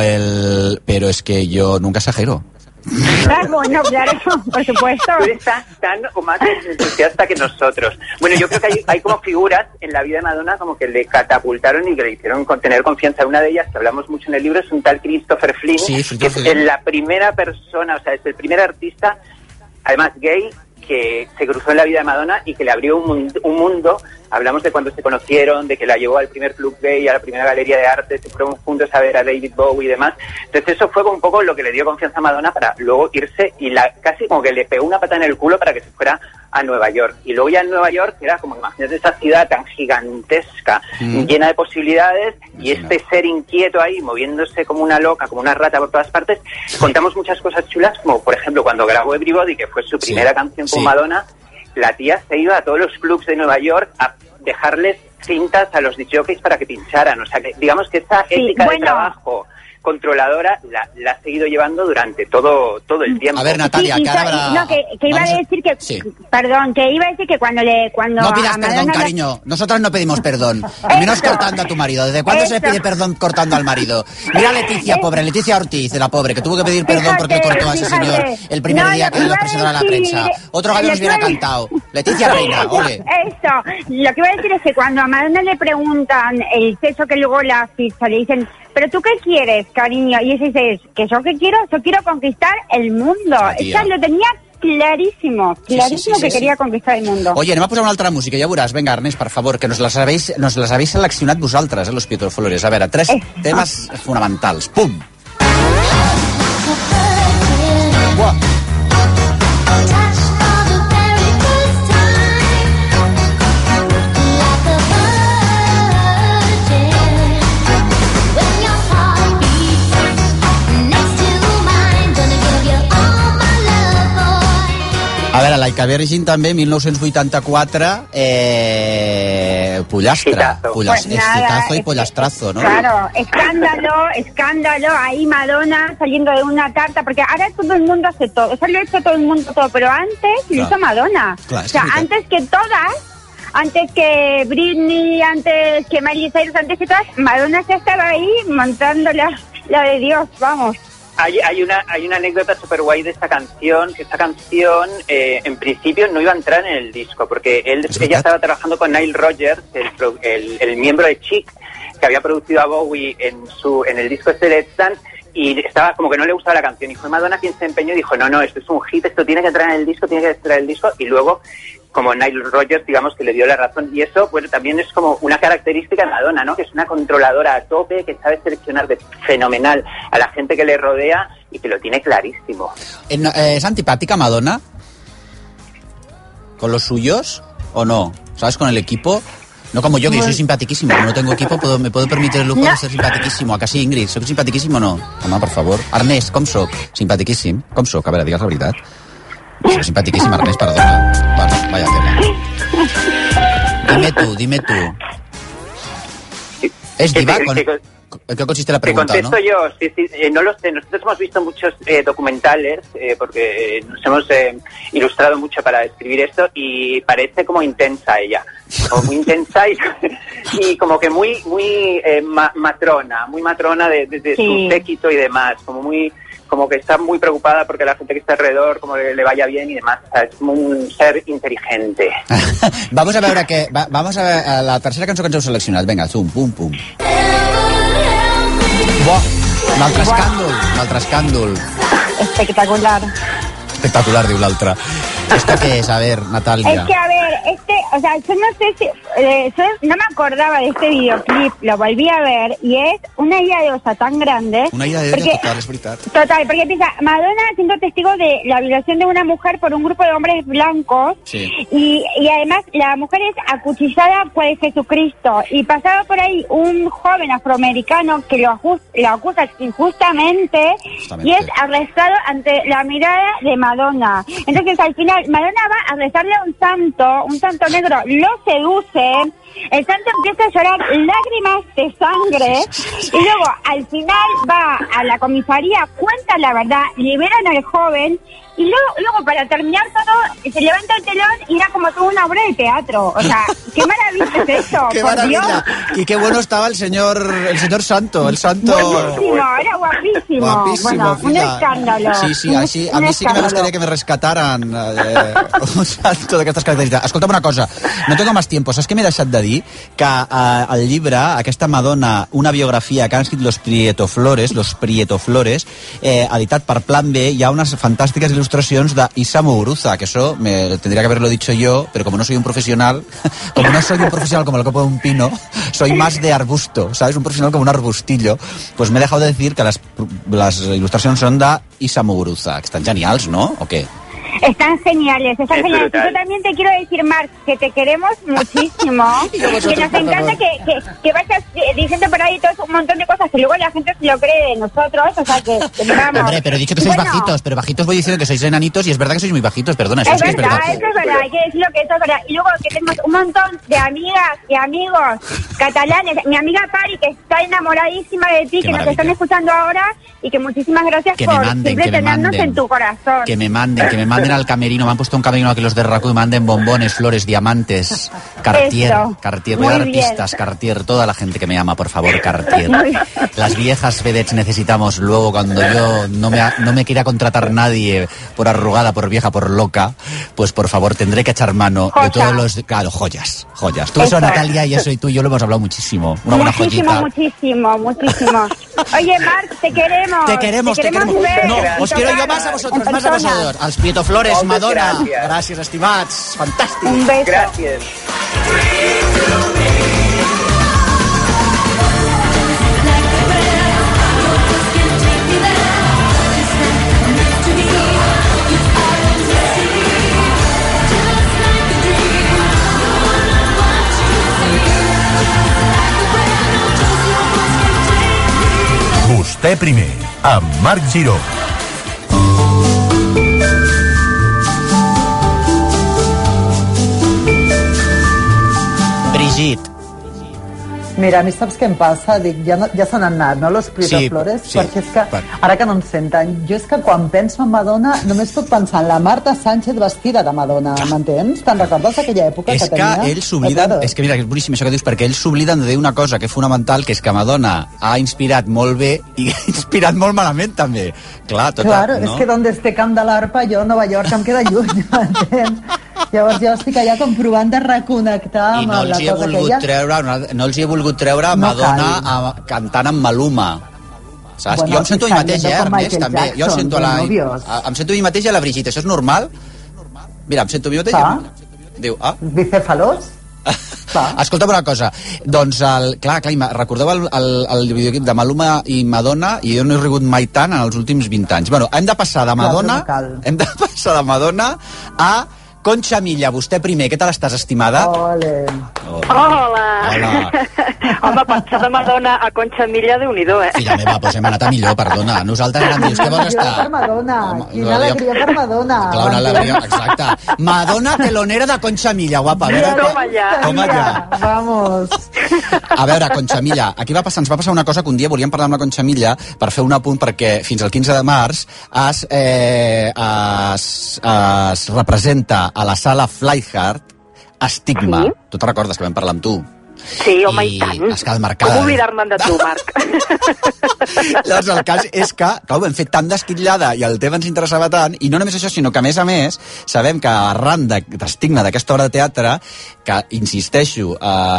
es que yo nunca exagero. Bueno, claro, por supuesto. Tú eres tan o más entusiasta que nosotros. Bueno, yo creo que hay como figuras en la vida de Madonna como que le catapultaron y que le hicieron tener confianza. Una de ellas, que hablamos mucho en el libro, es un tal Christopher Flynn, que es la primera persona, o sea, es el primer artista, además gay, que se cruzó en la vida de Madonna y que le abrió un mundo. Hablamos de cuando se conocieron, de que la llevó al primer club gay, a la primera galería de arte, se fueron juntos a ver a David Bowie y demás. Entonces eso fue un poco lo que le dio confianza a Madonna para luego irse y casi como que le pegó una pata en el culo para que se fuera a Nueva York. Y luego ya en Nueva York era como, imagínate esa ciudad tan gigantesca, llena de posibilidades, y este ser inquieto ahí, moviéndose como una loca, como una rata por todas partes. Contamos muchas cosas chulas, como por ejemplo cuando grabó Everybody, que fue su primera canción con Madonna, la tía se iba a todos los clubs de Nueva York a dejarles cintas a los discjockeys para que pincharan. O sea, que digamos que esa ética de trabajo controladora la ha seguido llevando durante todo el tiempo. A ver, Natalia, que iba a decir que... Sí. Perdón, que iba a decir que cuando no pidas perdón, cariño. Nosotras no pedimos perdón. Menos cortando a tu marido. ¿Desde cuándo se pide perdón cortando al marido? Mira a Leticia, pobre, Leticia Ortiz, la pobre, que tuvo que pedir perdón porque cortó a ese señor el primer día que lo presentó a la prensa. Otro gallo nos hubiera cantado. Leticia Reina, ole. Eso, lo que iba a decir es que cuando a Madonna le preguntan el sexo que luego la ficha, le dicen, ¿pero tú qué quieres, cariño? Y ese dice, que yo quiero conquistar el mundo. Ella lo tenía clarísimo que quería conquistar el mundo. Oye, anem a posar una altra música, ja veuràs. Vinga, Ernest, per favor, que nos les habéis seleccionat vosaltres, los Pietro Flores. A veure, 3 temes fonamentals. Pum! Buah! A veure, Laika Virgin també, 1984, pollastra. Exitazo y pollastrazo, ¿no? Claro, escándalo, ahí Madonna saliendo de una tarta, porque ahora todo el mundo hace todo, eso lo ha hecho todo el mundo todo, pero antes lo hizo Madonna. Claro, o sea, antes que todas, antes que Britney, antes que Miley Cyrus, antes que todas, Madonna ya estaba ahí montando la de Dios, vamos. Hay una anécdota súper guay de esta canción, que esta canción en principio no iba a entrar en el disco, porque ella estaba trabajando con Nile Rodgers, el miembro de Chic, que había producido a Bowie en el disco este de Let's Dance, y estaba como que no le gustaba la canción, y fue Madonna quien se empeñó y dijo, no, esto es un hit, esto tiene que entrar en el disco, y luego como Nile Rodgers, digamos, que le dio la razón. Y eso, bueno, también es como una característica de Madonna, ¿no? Que es una controladora a tope, que sabe seleccionar fenomenal a la gente que le rodea y que lo tiene clarísimo. ¿Es antipática Madonna? ¿Con los suyos o no? ¿Sabes? ¿Con el equipo? No como yo, que yo soy simpaticísimo. Como no tengo equipo, me puedo permitir el lujo de ser simpaticísimo. ¿A que sí, Ingrid? ¿Soc simpaticísimo o no? Home, por favor. Ernest, com soc? Simpaticíssim. Com soc? A veure, digues la veritat. Soy simpaticísima, Ernest, perdona. Bueno, vaya tema. Dime tú. ¿Es diva? ¿En qué consiste la pregunta? Te contesto, ¿no? Yo, sí, no lo sé. Nosotros hemos visto muchos documentales, porque nos hemos ilustrado mucho para escribir esto, y parece como intensa ella. Como muy intensa y como que muy matrona de su séquito y demás. Como que está muy preocupada porque la gente que está alrededor como le vaya bien y demás. O sea, es un ser inteligente. Vamos a veure vamos a ver la tercera cançó que ens heu seleccionat. Vinga, pum. Un altre escàndol. Espectacular. Espectacular, diu l'altra. ¿Esto qué es? A ver, Natalia. Es que, a ver, o sea, yo no sé si, yo no me acordaba de este videoclip, lo volví a ver, y es una ida de olla tan grande. Una ida de olla total, es verdad. Total, porque empieza Madonna siendo testigo de la violación de una mujer por un grupo de hombres blancos, sí. y además la mujer es acuchillada por Jesucristo, y pasaba por ahí un joven afroamericano que lo acusa injustamente, y es arrestado ante la mirada de Madonna. Entonces al final Madonna va a rezarle a un santo negro, lo seduce, el santo empieza a llorar lágrimas de sangre y luego al final va a la comisaría, cuenta la verdad, liberan al joven y luego para terminar todo se levanta el telón y era como toda una obra de teatro. O sea, qué maravilla es eso. ¡Qué por maravilla! Dios. Y qué bueno estaba el señor santo, el santo. Buenísimo, era guapísimo. Guapísimo, bueno, un escándalo. Sí, així, a mi sí que me gustaría que me rescataran un santo d'aquestes característiques. Escolta'm una cosa, no tengo más tiempo. Saps què m'he deixat de dir? Que al llibre, aquesta Madonna, una biografia que han escrit los Prieto Flores, editat per Plan B, hi ha unes fantàstiques il·lustracions d'Isa Muguruza, que eso tendría que haberlo dicho yo, pero como no soy un profesional como el copo de un pino, soy más de arbusto, ¿sabes? Un profesional como un arbustillo. Pues me he dejado de decir que las ilustracions son d'Isa Muguruza, que están genials, ¿no? ¿O qué? Están geniales, están geniales. Yo también te quiero decir, Marc, que te queremos muchísimo, que nos encanta que vayas diciendo por ahí todo un montón de cosas que luego la gente se lo cree de nosotros, o sea que vamos. Hombre, pero he dicho que sois bajitos, pero bajitos voy diciendo que sois enanitos y es verdad que sois muy bajitos, perdona. Eso es verdad, hay que decirlo que eso es verdad. Y luego que tenemos un montón de amigas y amigos catalanes, mi amiga Pari, que está enamoradísima de ti, que nos están escuchando ahora, y que muchísimas gracias por siempre tenernos en tu corazón. Que me manden al camerino, me han puesto un camerino aquí los de Raku y manden bombones, flores, diamantes, Cartier, voy a dar pistas, Cartier, toda la gente que me ama, por favor, Cartier. Las viejas vedettes necesitamos luego, cuando yo no me quiera contratar nadie por arrugada, por vieja, por loca, pues por favor tendré que echar mano de todos los... Claro, joyas. Tú eso, Natalia, y eso y tú y yo lo hemos hablado muchísimo. Una buena joyita. Muchísimo. Oye, Marc, te queremos. Te queremos. No, os quiero yo más a vosotros, als Prieto Flores, Madonna. Gràcies, estimats. Fantàstic. Un beso. Gràcies. Vostè primer, amb Marc Giró. Brigitte. Mira, a mi saps què em passa? Dic, ja se n'han anat, no, los Prieto Flores? Sí, perquè és que, ara que no ens senten, jo és que quan penso en Madonna només puc pensar en la Marta Sánchez vestida de Madonna, m'entens? Te'n recordes d'aquella època que tenia? És que ells s'obliden, és que mira, és boníssim això que dius, perquè ells s'obliden de dir una cosa que és fonamental, que és que Madonna ha inspirat molt bé i ha inspirat molt malament també. Clar, claro, no? És que donde este camp de l'arpa, jo, Nova York, em queda lluny, m'entens? Llavors jo estic allà com provant de reconnectar amb la cosa aquella. No els hi he volgut treure Madonna cantant amb Maluma. Saps? Bueno, jo em sento a mi mateix, Ernest, també. Jo em sento a mi mateix i a la Brigitte. Això és normal? Mira, em sento a mi mateix. Diu, Bicefalós? Escolta'm una cosa, doncs, clar, recordeu el videoclip de Maluma i Madonna, i jo no he rigut mai tant en els últims 20 anys. Bueno, hem de passar de Madonna a Concha Milla, vostè primer. Què tal estàs, estimada? Hola. Home, passar de Madonna a Concha Milla, Déu-n'hi-do, Filla meva, doncs hem anat a millor, perdona. Nosaltres érem dius, què vols estar? Per Madonna. Quina alegria per Madonna. Clar, una alegria, exacte. Madonna telonera de Concha Milla, guapa. Toma ja. Vamos. A veure, Concha Milla, aquí ens va passar una cosa que un dia volíem parlar amb la Concha Milla per fer un apunt, perquè fins al 15 de març es representa a la sala Flyhard Estigma. Sí. Tu te'n recordes que vam parlar amb tu? Sí, home, i tant. Has quedat marcada. Com oblidar-me'n de tu, Marc? Llavors, el cas és que, clar, ho hem fet tan d'esquitllada i el tema ens interessava tant, i no només això, sinó que, a més, sabem que arran d'estigma d'aquesta obra de teatre, que, insisteixo,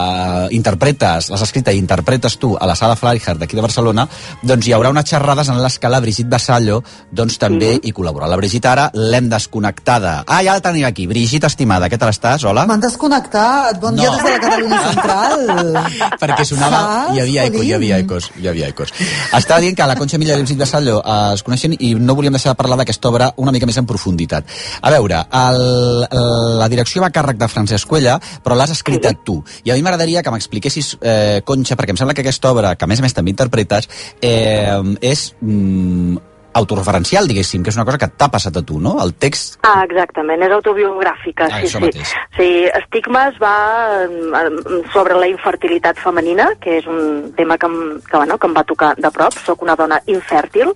l'has escrita i interpretes tu a la Sala Freiherr d'aquí de Barcelona, doncs hi haurà unes xerrades en les que la Brigitte Vassallo doncs també hi col·labora. La Brigitte ara l'hem desconnectada. Ah, ja la tenim aquí. Brigitte, estimada, què tal estàs? Hola. M'han desconnectat. Bon dia des de la Catalunya Central. Perquè sonava... Hi havia ecos. Estava dient que la Concha Milla i la Brigitte Vassallo es coneixen i no volíem deixar de parlar d'aquesta obra una mica més en profunditat. A veure, la direcció va a càrrec de Francesc Cuella, però l'has escrita tu. I a mi m'agradaria que m'expliquessis, Concha, perquè em sembla que aquesta obra, que a més també interpretes, és autoreferencial, diguéssim, que és una cosa que t'ha passat a tu, no? El text... Exactament, és autobiogràfica, sí. Sí, Estigmes va sobre la infertilitat femenina, que és un tema que em va tocar de prop. Soc una dona infèrtil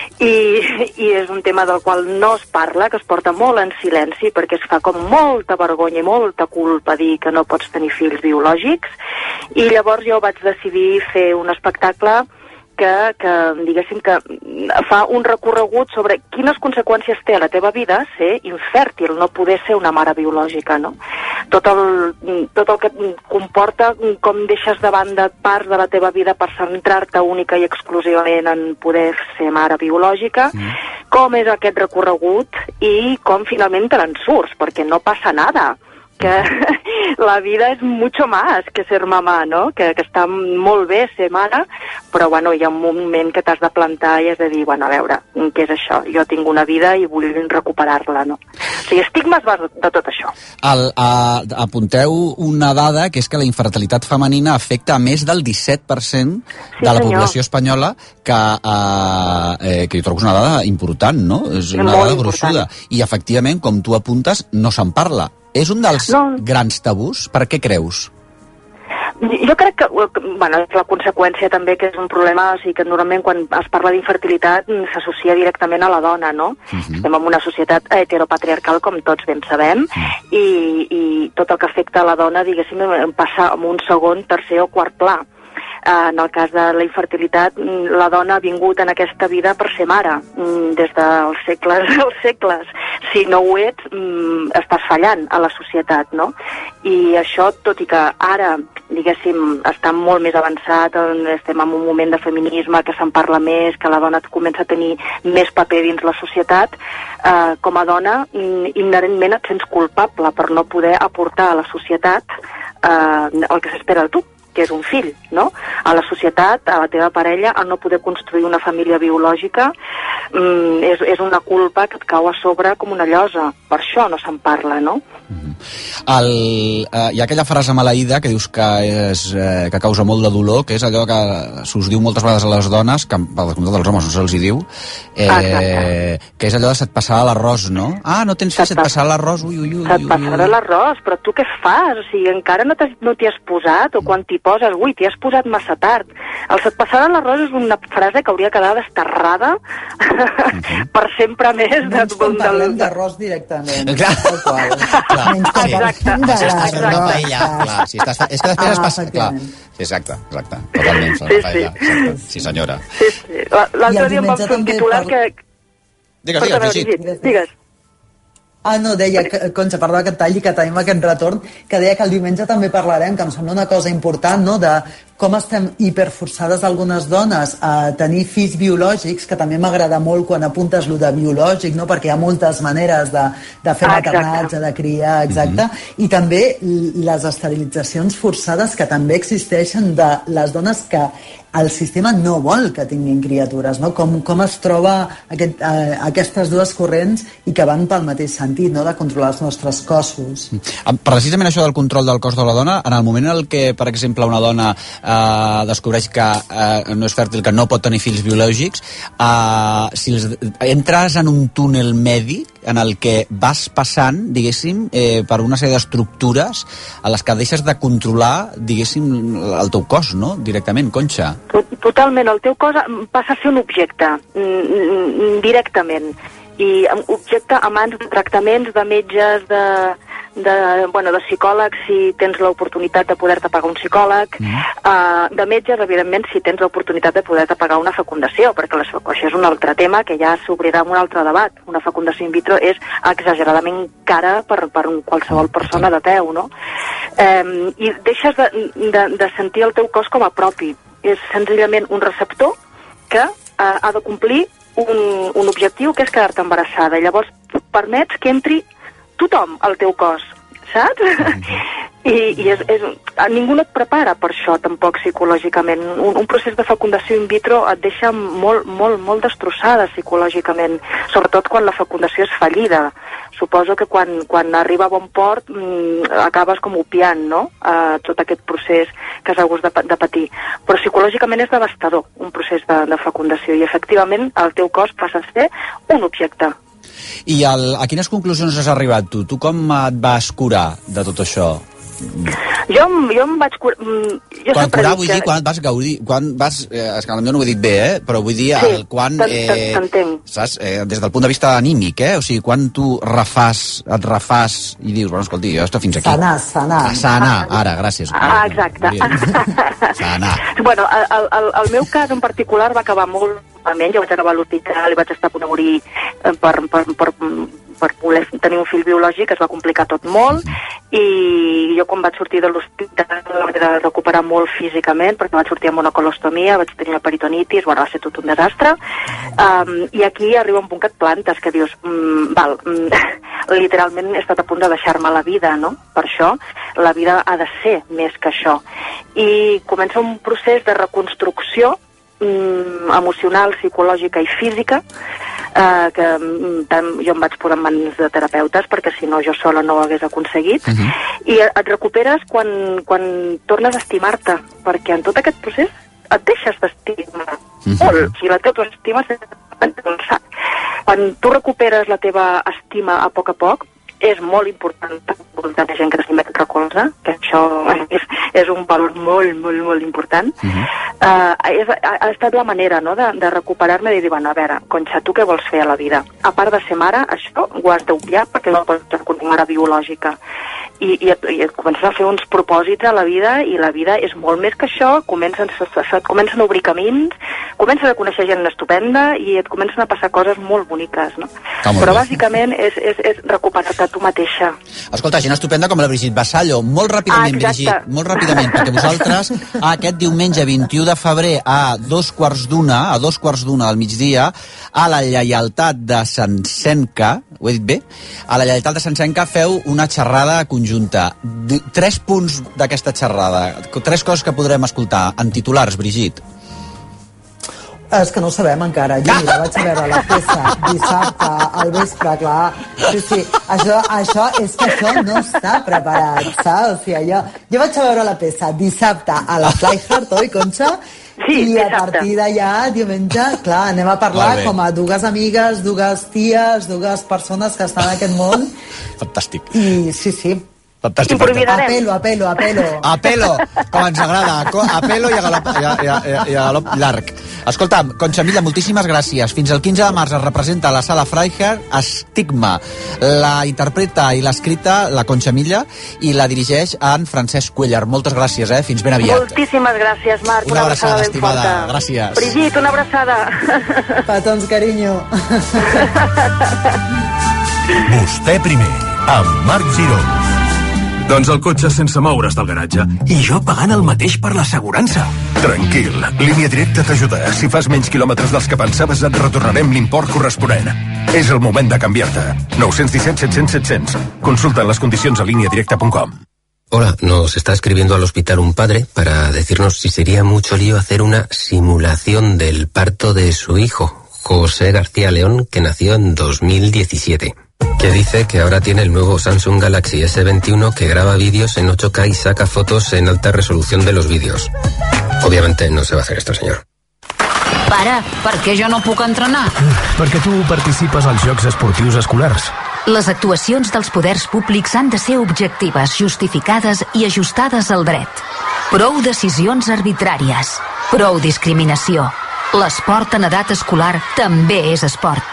i és un tema del qual no es parla, que es porta molt en silenci, perquè es fa com molta vergonya i molta culpa dir que no pots tenir fills biològics, i llavors jo vaig decidir fer un espectacle que diguéssim que fa un recorregut sobre quines conseqüències té a la teva vida ser infèrtil, no poder ser una mare biològica, no? Tot el que comporta com deixes de banda part de la teva vida per centrar-te única i exclusivament en poder ser mare biològica, com és aquest recorregut i com finalment te n'en surts, perquè no passa nada. Que la vida és mucho más que ser mamà, no? Que està molt bé ser mare, però bueno, hi ha un moment que t'has de plantar i has de dir, bueno, a veure, què és això? Jo tinc una vida i vull recuperar-la, no? O sigui, Estigmes va de tot això. Apunteu una dada, que és que la infertilitat femenina afecta a més del 17% de la població espanyola, que jo trobo que és una dada important, no? És una dada gruixuda. I efectivament, com tu apuntes, no se'n parla. És un dels grans tabús? Per què creus? Jo crec que, bueno, és la conseqüència també, que és un problema, o sigui que normalment quan es parla d'infertilitat s'associa directament a la dona, no? Estem en una societat heteropatriarcal, com tots ben sabem, i tot el que afecta a la dona, diguéssim, passa en un segon, tercer o quart pla. En el cas de la infertilitat, la dona ha vingut en aquesta vida per ser mare, des dels segles als segles. Si no ho ets, estàs fallant a la societat, no? I això, tot i que ara, diguéssim, està molt més avançat, estem en un moment de feminisme, que se'n parla més, que la dona comença a tenir més paper dins la societat, com a dona, inherentment et sents culpable per no poder aportar a la societat el que s'espera de tu, que és un fill, no? A la societat, a la teva parella, al no poder construir una família biològica, és una culpa que et cau a sobre com una llosa. Per això no se'n parla, no? Hi ha aquella frase maleïda que dius que causa molt de dolor, que és allò que s'us diu moltes vegades a les dones, que per descomptat dels homes no se'ls hi diu, que és allò de se't passarà l'arròs, no? Ah, no tens fills, se't passarà l'arròs, ui. Se't passarà l'arròs, però tu què fas? O sigui, encara no t'hi has posat, o quan t'hi poses, ui, t'hi has posat massa tard. El se't passarà l'arròs és una frase que hauria quedat desterrada per sempre més. No ens parlem d'arròs directament. Exacte. És que després es passa... Exacte, totalment. Sí, senyora. L'altre dia em vam fer un titular que... Digues. No, deia, Concha, perdó que et talli, que tenim aquest retorn, que deia que el diumenge també parlarem, que em sembla una cosa important, no?, de com estem hiperforçades algunes dones a tenir fills biològics, que també m'agrada molt quan apuntes lo de biològic, no?, perquè hi ha moltes maneres de fer maternatge, de criar, exacte, i també les esterilitzacions forçades que també existeixen de les dones que el sistema no vol que tinguin criatures, no? Com es troba aquestes dues corrents i que van pel mateix sentit, no?, de controlar els nostres cossos. Precisament això del control del cos de la dona, en el moment en el que, per exemple, una dona descobreix que no és fèrtil, que no pot tenir fills biològics, si entres en un túnel mèdic en el que vas passant, diguéssim, per una sèrie d'estructures a les que deixes de controlar, diguéssim, el teu cos, no?, directament, Concha. Totalment, el teu cos passa a ser un objecte, directament. i objecte a mans de tractaments de metges, de psicòlegs, si tens l'oportunitat de poder-te pagar un psicòleg, de metges, evidentment, si tens l'oportunitat de poder-te pagar una fecundació, perquè això és un altre tema que ja s'obrirà un altre debat. Una fecundació in vitro és exageradament cara per qualsevol persona de peu, no? I deixes de sentir el teu cos com a propi. És senzillament un receptor que ha de complir un objectiu, que és quedar-te embarassada. I llavors permets que entri tothom al teu cos, saps? I ningú no et prepara per això, tampoc, psicològicament. Un procés de fecundació in vitro et deixa molt destrossada psicològicament, sobretot quan la fecundació és fallida. Suposo que quan arriba a bon port acabes com opiant, no?, tot aquest procés que has hagut de patir. Però psicològicament és devastador, un procés de fecundació, i efectivament el teu cos passa a ser un objecte. I a quines conclusions has arribat tu? Tu com et vas curar de tot això? Jo em vaig curar... Quan curar vull dir quan vas gaudir, quan vas... És que potser no ho he dit bé, però vull dir quan... T'entenc. Saps? Des del punt de vista anímic, o sigui, quan tu et refàs i dius, bueno, escolti, jo estic fins aquí. Sanar, ara, gràcies. Exacte. Sanar. Bueno, el meu cas en particular va acabar molt malament. Jo vaig acabar a l'hospital i vaig estar a punt de morir per poder tenir un fill biològic. Es va complicar tot molt, i jo quan vaig sortir de l'hospital vaig recuperar molt físicament, perquè vaig sortir amb una colostomia, vaig tenir una peritonitis, va ser tot un desastre, i aquí arriba un punt que et plantes, que dius, literalment he estat a punt de deixar-me la vida, no? Per això la vida ha de ser més que això. I comença un procés de reconstrucció emocional, psicològica i física, que jo em vaig posar en mans de terapeutes, perquè si no jo sola no ho hagués aconseguit, i et recuperes quan tornes a estimar-te, perquè en tot aquest procés et deixes d'estimar molt. Si la teva estima quan tu recuperes la teva estima a poc, és molt important la gent que t'estima que et recolza, que això és un valor molt important. Ha estat la manera, no?, de recuperar-me i dir, bueno, a veure, Conxa, tu què vols fer a la vida? A part de ser mare, això ho has d'obviar perquè no pots ser una mare biològica. I et comences a fer uns propòsits a la vida, i la vida és molt més que això. Comencen a obrir camins, comences a conèixer gent estupenda i et comencen a passar coses molt boniques, no? Però bàsicament és recuperar-te tu mateixa. Escolta, gent estupenda com la Brigitte Vassallo. Molt ràpidament, Brigitte, molt ràpidament, perquè vosaltres aquest diumenge 21 de febrer a 2:15 al migdia, a la Lleialtat de Santsenca, ho he dit bé? A la Lleialtat de Santsenca feu una xerrada conjunta. 3 punts d'aquesta xerrada, 3 coses que podrem escoltar en titulars, Brigitte. És que no ho sabem encara. Jo, mira, vaig a veure la peça dissabte al vespre, clar. Sí, això és que això no està preparat, saps? O sigui, jo vaig a veure la peça dissabte a la Flyhard, oi, Conxa? Sí, i a partir d'allà, diumenge, clar, anem a parlar com a dues amigues, dues ties, dues persones que estan en aquest món. Fantàstic. I sí. Fantàstic. Apelo, com ens agrada. Apelo i a galop llarg. Escolta'm, Conxa Milla, moltíssimes gràcies. Fins el 15 de març es representa a la Sala Freiherr Estigma. La interpreta i l'escrita la Conxa Milla i la dirigeix en Francesc Cuellar. Moltes gràcies, Fins ben aviat. Moltíssimes gràcies, Marc. Una abraçada estimada. Gràcies. Brigitte, una abraçada. Petons, carinyo. Vostè primer, amb Marc Giró. Doncs el cotxe sense moure's del garatge. I jo pagant el mateix per l'assegurança. Tranquil, Línia Directa t'ajuda. Si fas menys quilòmetres dels que pensaves, et retornarem l'import corresponent. És el moment de canviar-te. 917 700 700. Consulta les condicions a lineadirecta.com. Hola, nos está escribiendo al hospital un padre para decirnos si sería mucho lío hacer una simulación del parto de su hijo, José García León, que nació en 2017. Que dice que ahora tiene el nuevo Samsung Galaxy S21 que graba vídeos en 8K y saca fotos en alta resolución de los vídeos. Obviamente no se va a hacer esto, señor. Pare, per què jo no puc entrenar? Perquè tu participes als Jocs Esportius Escolars. Les actuacions dels poders públics han de ser objectives, justificades i ajustades al dret. Prou decisions arbitràries. Prou discriminació. L'esport en edat escolar també és esport.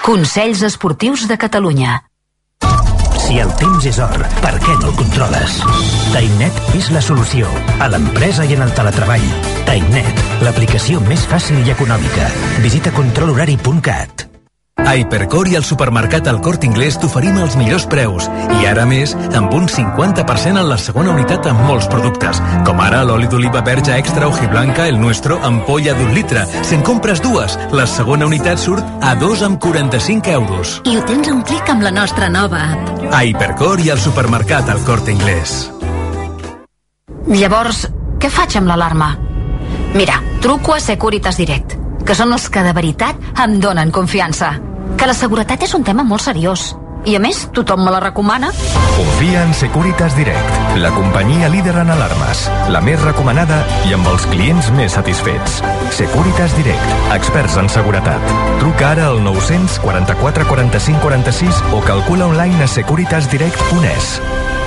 Consells Esportius de Catalunya. Si el temps és or, per què no el controles? TimeNet és la solució, a l'empresa i en el teletreball. TimeNet, l'aplicació més fàcil i econòmica. Visita controlhorari.cat. A Hipercor i al supermercat El Corte Inglés t'oferim els millors preus. I ara més, amb un 50% en la segona unitat amb molts productes. Com ara l'oli d'oliva verge extra hojiblanca, el nuestro, ampolla d'1 litre. Si en compres dues, la segona unitat surt a 2,45 €. I ho tens a un clic amb la nostra nova app. A Hipercor i al supermercat El Corte Inglés. Llavors, què faig amb l'alarma? Mira, truco a Securitas Direct, que són els que de veritat em donen confiança. Que la seguretat és un tema molt seriós. I a més, tothom me la recomana. Confia en Securitas Direct, la companyia líder en alarmes, la més recomanada i amb els clients més satisfets. Securitas Direct, experts en seguretat. Truca ara al 900 44 45 46 o calcula online a securitasdirect.es.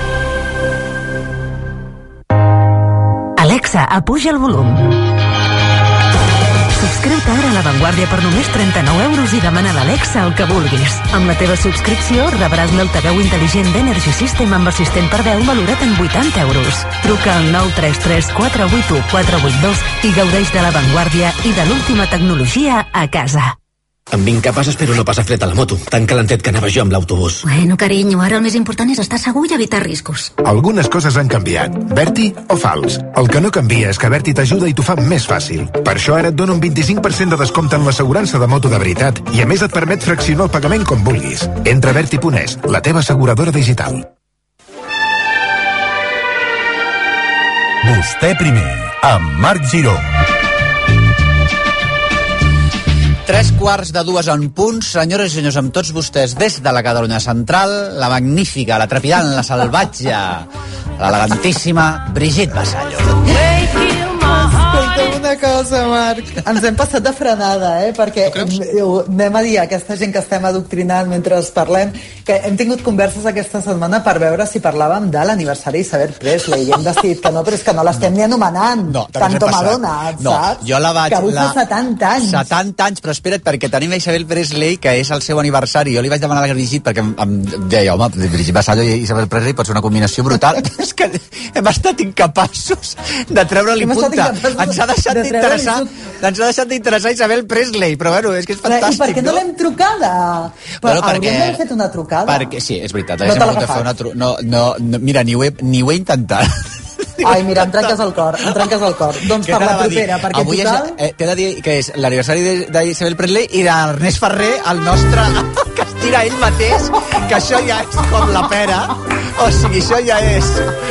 Alexa, apuja el volum. Subscriu-te ara a La Vanguardia per només 39 € i demana a l'Alexa el que vulguis. Amb la teva subscripció rebràs l'altaveu intel·ligent d'Energy System amb assistent per veu valorat en 80 €. Truca al 933 481 482 i gaudeix de La Vanguardia i de l'última tecnologia a casa. Amb 20 capes espero no passar fred a la moto, tan calentet que anava jo amb l'autobús. Bueno, carinyo, ara el més important és estar segur i evitar riscos. Algunes coses han canviat. Berti o fals? El que no canvia és que Berti t'ajuda i t'ho fa més fàcil. Per això ara et dona un 25% de descompte en l'assegurança de moto de veritat i a més et permet fraccionar el pagament com vulguis. Entra a Berti.es, la teva asseguradora digital. Vostè primer, amb Marc Giró. 3:15 en punt, senyores i senyors, amb tots vostès des de la Catalunya Central, la magnífica, la trepidant, la salvatge, l'elegantíssima Brigitte Vasallo. Escolta una cosa, Marc. Ens hem passat de frenada, perquè anem a dir a aquesta gent que estem adoctrinant mentre parlem que hem tingut converses aquesta setmana per veure si parlàvem de l'aniversari d'Isabel Presley i hem decidit que no, però és que no l'estem ni anomenant. Tanto Madonna, saps? Jo la vaig... Que avui fa 70 anys. 70 anys, però espera't, perquè tenim Isabel Presley, que és el seu aniversari. Jo li vaig demanar a la Brigitte perquè em deia, home, Brigitte Vasallo i Isabel Presley pot ser una combinació brutal. És que hem estat incapaços de treure-li punta. Ens ha deixat d'interessar Isabel Presley, però bueno, és que és fantàstic. I per què no l'hem trucada? Hauríem d'haver fet una trucada. Perquè, sí, és veritat. No te l'ha agafat. Mira, ni ho he intentat. Ai, mira, em trenques el cor. Doncs per la propera, perquè avui total... T'he de dir que és l'aniversari d'Isabel Presley i d'Ernest Ferrer, el nostre... que es tira ell mateix, que això ja és com la pera. O sigui, això ja és...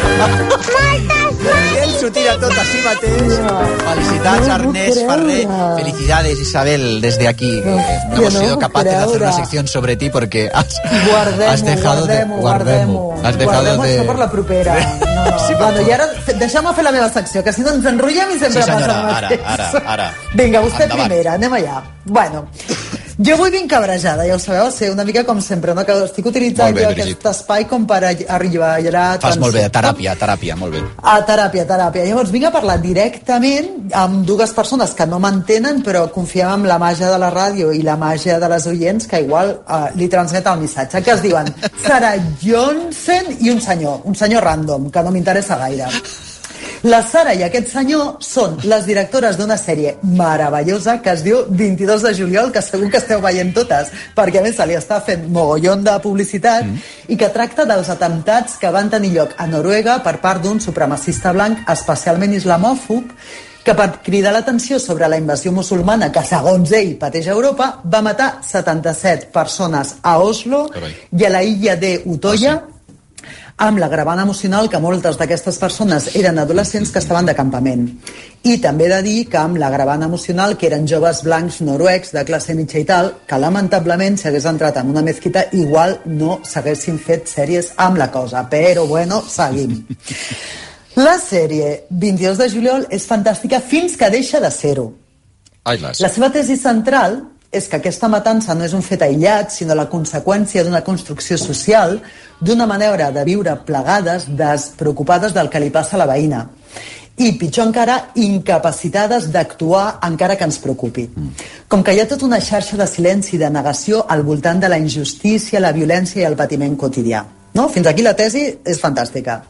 Ell s'ho tira tot a si mateix. Felicitats, Ernest Ferrer. Felicidades, Isabel, desde aquí. No hemos sido capaces de hacer una sección sobre ti porque has dejado de... Guardem-ho això per la propera. Bueno, i ara deixeu-me fer la meva secció, que si no ens enrotllem i sempre passa el mateix. Ara. Vinga, vostè primera, anem allà. Bueno, jo vull ben cabrejada, ja ho sabeu, ser una mica com sempre, no? Que estic utilitzant jo aquest espai com per arribar... Fas molt bé, teràpia, molt bé. Teràpia. Llavors vinc a parlar directament amb dues persones que no m'entenen, però confiem en la màgia de la ràdio i la màgia de les oients, que igual li transmet el missatge, que es diuen Sarah Johnson i un senyor random, que no m'interessa gaire. La Sara i aquest senyor són les directores d'una sèrie meravellosa que es diu 22 de juliol, que segur que esteu veient totes, perquè a més se li està fent mogollon de publicitat, i que tracta dels atemptats que van tenir lloc a Noruega per part d'un supremacista blanc especialment islamòfob, que per cridar l'atenció sobre la invasió musulmana que, segons ell, pateix a Europa, va matar 77 persones a Oslo i a la illa de Utoya, amb l'agravant emocional que moltes d'aquestes persones eren adolescents que estaven de campament. I també he de dir que amb l'agravant emocional que eren joves blancs noruecs de classe mitja i tal, que lamentablement si hagués entrat en una mesquita igual no s'haguessin fet sèries amb la cosa. Però bueno, seguim. La sèrie 22 de juliol és fantàstica fins que deixa de ser-ho. La seva tesi central és que aquesta matança no és un fet aïllat, sinó la conseqüència d'una construcció social, d'una manera de viure plegades, despreocupades del que li passa a la veïna. I, pitjor encara, incapacitades d'actuar encara que ens preocupi. Com que hi ha tota una xarxa de silenci i de negació al voltant de la injustícia, la violència i el patiment quotidià. No? Fins aquí la tesi és fantàstica.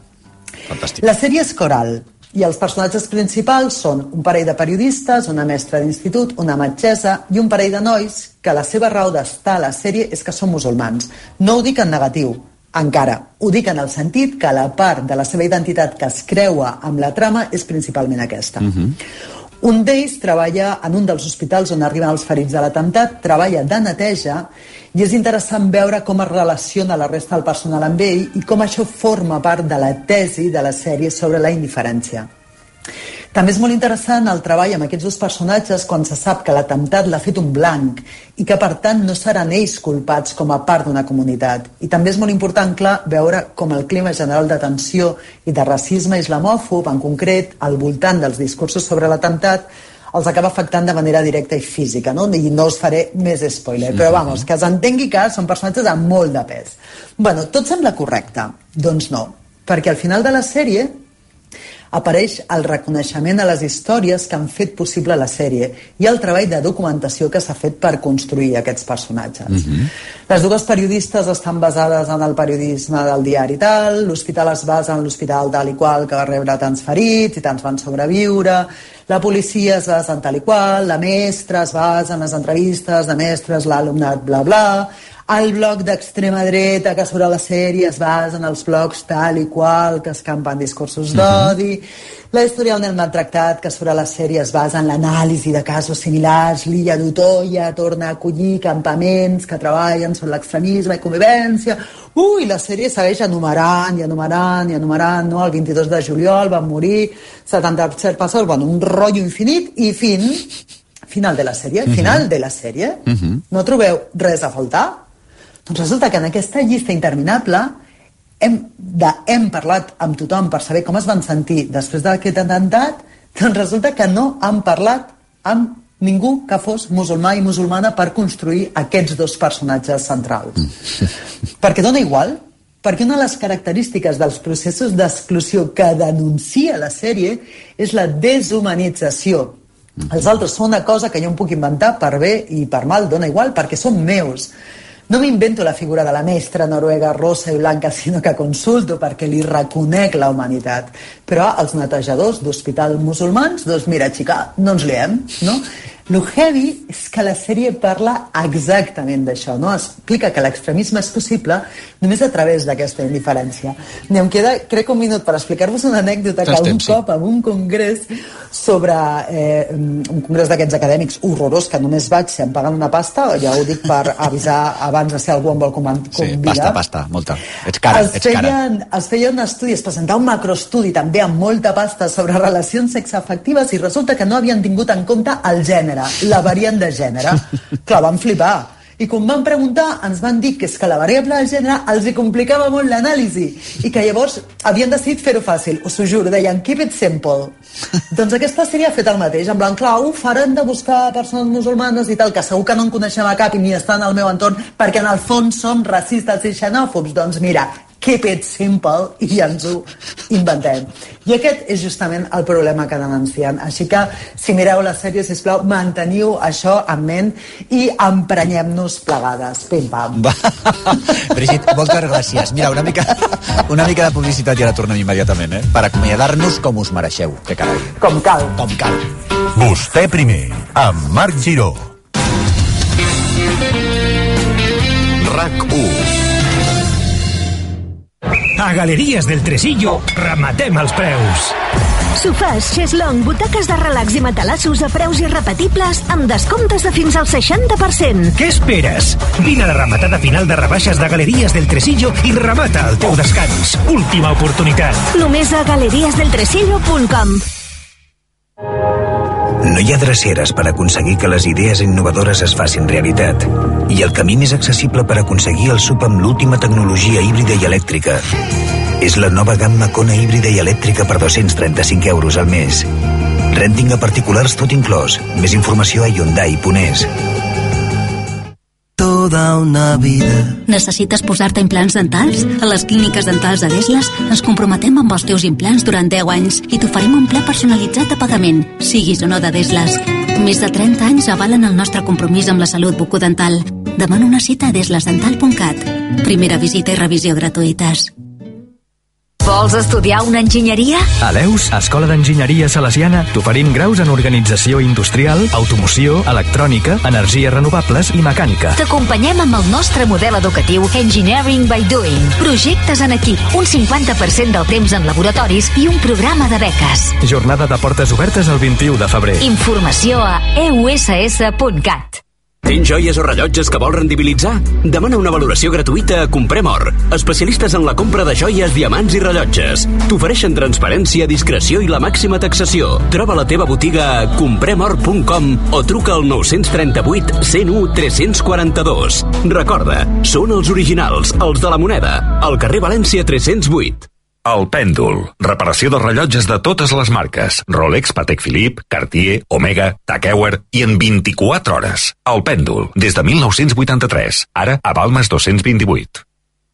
La sèrie és coral i els personatges principals són un parell de periodistes, una mestra d'institut, una metgessa i un parell de nois que la seva raó d'estar a la sèrie és que són musulmans. No ho dic en negatiu, encara. Ho dic en el sentit que la part de la seva identitat que es creua amb la trama és principalment aquesta. Un d'ells treballa en un dels hospitals on arriben els ferits de l'atemptat, treballa de neteja, i és interessant veure com es relaciona la resta del personal amb ell i com això forma part de la tesi de la sèrie sobre la indiferència. També és molt interessant el treball amb aquests dos personatges quan se sap que l'atemptat l'ha fet un blanc i que, per tant, no seran ells culpats com a part d'una comunitat. I també és molt important, clar, veure com el clima general de tensió i de racisme islamòfob, en concret, al voltant dels discursos sobre l'atemptat, els acaba afectant de manera directa i física, no? I no us faré més spoiler, però vamos, que s'entengui que són personatges amb molt de pes. Bueno, tot sembla correcte? Doncs no, perquè al final de la sèrie apareix el reconeixement a les històries que han fet possible la sèrie i el treball de documentació que s'ha fet per construir aquests personatges. Les dues periodistes estan basades en el periodisme del diari tal, l'hospital es basa en l'hospital tal i qual que va rebre tants ferits i tants van sobreviure, la policia es basa en tal i qual, la mestra es basa en les entrevistes de mestres, l'alumnat, bla bla, el bloc d'extrema dreta que surt a la sèrie es basa en els blocs tal i qual que escampen discursos d'odi, la historial del maltractat que surt a la sèrie es basa en l'anàlisi de casos similars, l'illa d'Utoya torna a acollir campaments que treballen sobre l'extremisme i convivència. La sèrie segueix enumerant, no? El 22 de juliol van morir 77 persones, bueno, un rotllo infinit i final de la sèrie, no trobeu res a faltar? Doncs resulta que en aquesta llista interminable hem parlat amb tothom per saber com es van sentir després d'aquest atemptat, doncs resulta que no han parlat amb ningú que fos musulmà i musulmana per construir aquests dos personatges centrals. Perquè dona igual, perquè una de les característiques dels processos d'exclusió que denuncia la sèrie és la deshumanització. Els altres són una cosa que jo em puc inventar per bé i per mal, dona igual, perquè són meus. No m'invento la figura de la mestra noruega rosa i blanca, sinó que consulto perquè li reconec la humanitat. Però els netejadors d'hospital musulmans, doncs mira, xica, no ens liem, no? Lo heavy és que la sèrie parla exactament d'això, no? Explica que l'extremisme és possible només a través d'aquesta indiferència. Em queda, crec, un minut per explicar-vos una anècdota que un cop en un congrés sobre un congrés d'aquests acadèmics horrorós que només vaig si em paguen una pasta, ja ho dic per avisar abans de si algú em vol convidar. Sí, pasta, molta. Ets cara. Es feia un estudi, es presentava un macroestudi també amb molta pasta sobre relacions sexoafectives i resulta que no havien tingut en compte el gènere, la variant de gènere. Clar, van flipar. I quan van preguntar ens van dir que és que la variable de gènere els hi complicava molt l'anàlisi i que llavors havien decidit fer-ho fàcil. Us ho juro, deien keep it simple. Doncs aquesta sèrie ha fet el mateix, en blanc clar, farem de buscar persones musulmanes i tal, que segur que no en coneixem a cap i ni estan al meu entorn perquè en el fons som racistes i xenòfobs. Doncs mira, keep it simple i ja ens ho inventem. I aquest és justament el problema que denuncien. Així que, si mireu la sèrie, sisplau, manteniu això en ment i emprenyem-nos plegades. Pim-pam. Brigitte, moltes gràcies. Mira, una mica de publicitat i ara tornem immediatament, Per acomiadar-nos com us mereixeu. Que carai. Com cal. Vostè primer, amb Marc Giró. RAC1. A Galeries del Tresillo rematem els preus. Sofàs, xeslong, butaques de relax i matalassos a preus irrepetibles amb descomptes de fins al 60%. Què esperes? Vine a la rematada final de rebaixes de Galeries del Tresillo i remata el teu descans. Última oportunitat. Només a galeriasdeltresillo.com. No hi ha dreceres per aconseguir que les idees innovadores es facin realitat. I el camí més accessible per aconseguir el SUV amb l'última tecnologia híbrida i elèctrica és la nova gamma Kona híbrida i elèctrica per 235 euros al mes. Renting a particulars tot inclòs. Més informació a Hyundai.es. toda una vida. Necessites posar-te implants dentals? A les clíniques dentals de Desles ens comprometem amb els teus implants durant 10 anys i t'oferim un pla personalitzat de pagament, siguis o no de Desles. Més de 30 anys avalen el nostre compromís amb la salut bucodental. Demana una cita a deslesdental.cat. Primera visita i revisió gratuïtes. Vols estudiar una enginyeria? A l'EUS, Escola d'Enginyeria Salesiana, t'oferim graus en organització industrial, automoció, electrònica, energies renovables i mecànica. T'acompanyem amb el nostre model educatiu Engineering by Doing. Projectes en equip, un 50% del temps en laboratoris i un programa de beques. Jornada de portes obertes el 21 de febrer. Informació a euss.cat. Tens joies o rellotges que vols rendibilitzar? Demana una valoració gratuïta a Comprem Or, especialistes en la compra de joies, diamants i rellotges. T'ofereixen transparència, discreció i la màxima taxació. Troba la teva botiga a compremor.com o truca al 938 101 342. Recorda, són els originals, els de la moneda, al carrer València 308. El Pèndol. Reparació de rellotges de totes les marques. Rolex, Patek Philippe, Cartier, Omega, Tag Heuer i en 24 hores. El Pèndol. Des de 1983. Ara a Balmes 228.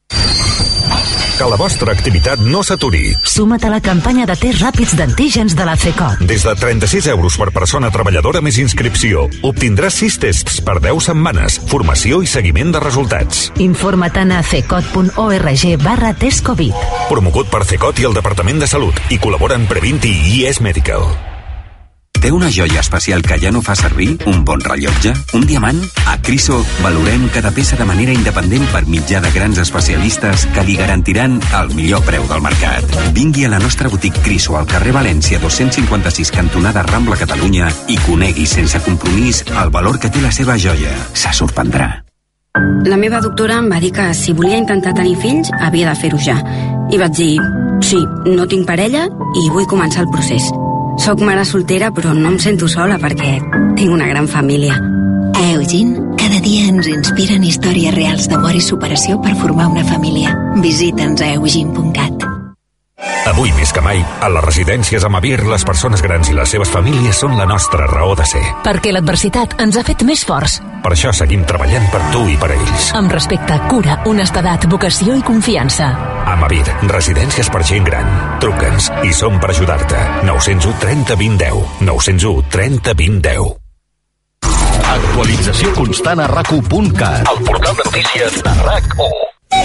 Que la vostra activitat no s'aturi. Suma't a la campanya de tests ràpids d'antígens de la FECOT. Des de 36 euros per persona treballadora més inscripció, obtindràs 6 tests per 10 setmanes, formació i seguiment de resultats. Informa't a fecot.org/testcovid. Promogut per FECOT i el Departament de Salut i col·laboren Previnti i IES Medical. Té una joia especial que ja no fa servir? Un bon rellotge? Un diamant? A Criso valorem cada peça de manera independent per mitjà de grans especialistes que li garantiran el millor preu del mercat. Vingui a la nostra botiga Criso al carrer València 256 cantonada Rambla Catalunya i conegui sense compromís el valor que té la seva joia. Se sorprendrà. La meva doctora em va dir que si volia intentar tenir fills havia de fer-ho ja. I vaig dir, sí, no tinc parella i vull començar el procés. Soc mare soltera, però no em sento sola perquè tinc una gran família. A Eugene, cada dia ens inspiren històries reals d'amor i superació per formar una família. Visita'ns a eugene.cat. Avui més que mai, a les residències Amavir, les persones grans i les seves famílies són la nostra raó de ser. Perquè l'adversitat ens ha fet més forts. Per això seguim treballant per tu i per ells. Amb respecte, cura, honestedat, vocació i confiança. Amavir, residències per gent gran. Truca'ns i som per ajudar-te. 901 30 20 10. 901 30 20 10. Actualització constant a RAC1.cat. El portal de notícies de RAC1.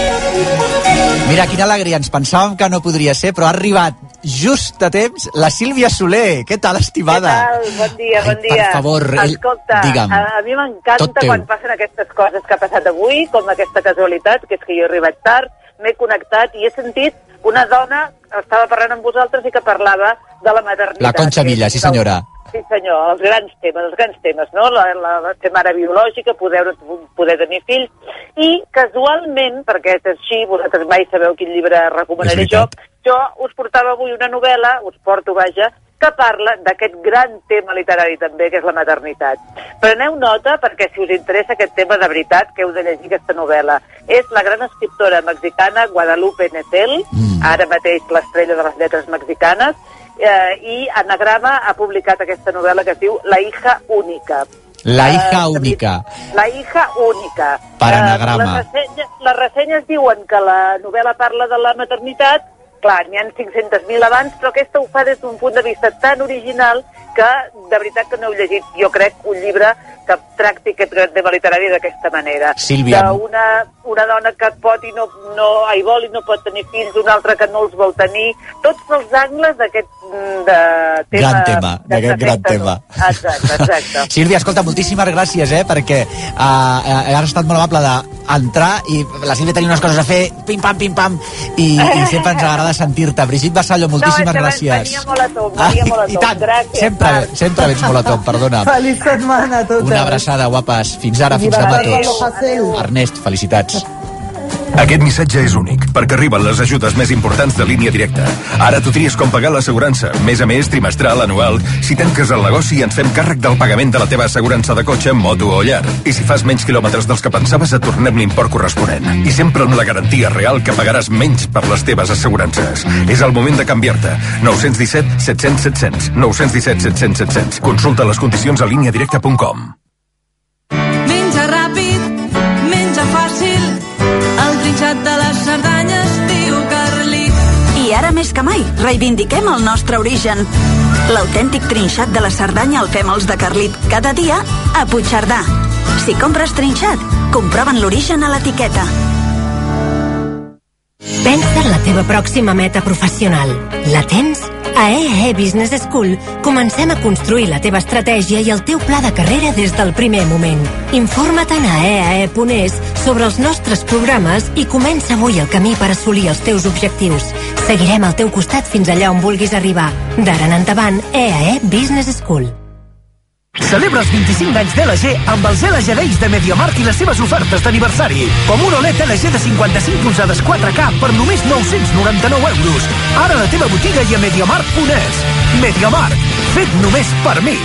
Mira, quina alegria, ens pensàvem que no podria ser, però ha arribat just a temps la Sílvia Soler. Què tal, estimada? Què tal? Bon dia, bon dia. Per favor, escolta, digue'm. A mi m'encanta quan passen aquestes coses que ha passat avui, com aquesta casualitat, que és que jo he arribat tard, m'he connectat i he sentit una dona, estava parlant amb vosaltres i que parlava de la maternitat. La Concha Villa, sí senyora. Sí senyor, els grans temes, no? La ser mare biològica, poder tenir fills, i casualment, perquè és així, vosaltres mai sabeu quin llibre recomanaré jo us portava avui una novel·la, us porto, vaja, que parla d'aquest gran tema literari també, que és la maternitat. Preneu nota, perquè si us interessa aquest tema de veritat, que heu de llegir aquesta novel·la. És la gran escriptora mexicana Guadalupe Nettel, ara mateix l'estrella de les lletres mexicanes, i Anagrama ha publicat aquesta novel·la que es diu La hija única. La hija única. La hija única. Per Anagrama. Les ressenyes diuen que la novel·la parla de la maternitat. Clar, n'hi ha 500.000 abans, però aquesta ho fa des d'un punt de vista tan original que de veritat que no heu llegit, jo crec, un llibre que tracti aquest gran tema literari d'aquesta manera. Sílvia. Una dona que pot i no vol i no pot tenir fills, una altra que no els vol tenir, tots els angles d'aquest tema. D'aquest gran tema. Exacte. Sílvia, escolta, moltíssimes gràcies, perquè has estat molt amable d'entrar i la Sílvia tenia unes coses a fer, pim-pam, i sempre ens agrada sentir-te. Brigitte Vasallo, moltíssimes gràcies. Venia molt a tom, I tant, gràcies. sempre vens molt a tom, perdona. Feliç setmana a totes. Una abraçada, guapes. Fins ara, fins demà a tots. Ernest, felicitats. Aquest missatge és únic, perquè arriben les ajudes més importants de Línia Directa. Ara tu tries com pagar l'assegurança, més a més, trimestral, anual. Si tanques el negoci, ens fem càrrec del pagament de la teva assegurança de cotxe, moto o llar. I si fas menys quilòmetres dels que pensaves, et tornem l'import corresponent. I sempre amb la garantia real que pagaràs menys per les teves assegurances. És el moment de canviar-te. 917 700 700. 917 700 700. Consulta les condicions a líniadirecta.com. Menja ràpid, trinxat de la Cerdanya es diu Carlit. I ara més que mai, reivindiquem el nostre origen. L'autèntic trinxat de la Cerdanya el fem els de Carlit cada dia a Puigcerdà. Si compres trinxat, comproven l'origen a l'etiqueta. Pensa en la teva pròxima meta professional. La tens? A EAE Business School comencem a construir la teva estratègia i el teu pla de carrera des del primer moment. Informa't a eae.es sobre els nostres programes i comença avui el camí per assolir els teus objectius. Seguirem al teu costat fins allà on vulguis arribar. D'ara en endavant, EAE Business School. Celebra els 25 anys d'LG amb els LG Days de MediaMarkt i les seves ofertes d'aniversari. Com un OLED LG de 55 polzades 4K per només 999 euros. Ara a la teva botiga i a MediaMarkt.es. MediaMarkt, fet només per mi.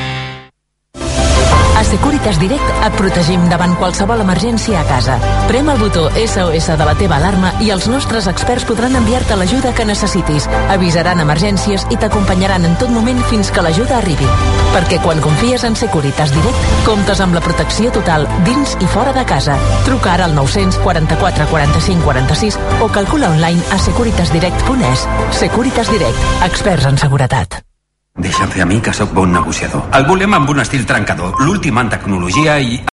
A Securitas Direct et protegim davant qualsevol emergència a casa. Prem el botó SOS de la teva alarma i els nostres experts podran enviar-te l'ajuda que necessitis, avisaran emergències i t'acompanyaran en tot moment fins que l'ajuda arribi. Perquè quan confies en Securitas Direct, comptes amb la protecció total dins i fora de casa. Truca ara al 944 45 46 o calcula online a securitasdirect.es. Securitas Direct, experts en seguretat. Deixa'm fer a mi que sóc bon negociador. El volem amb un estil trencador, l'últim en tecnologia i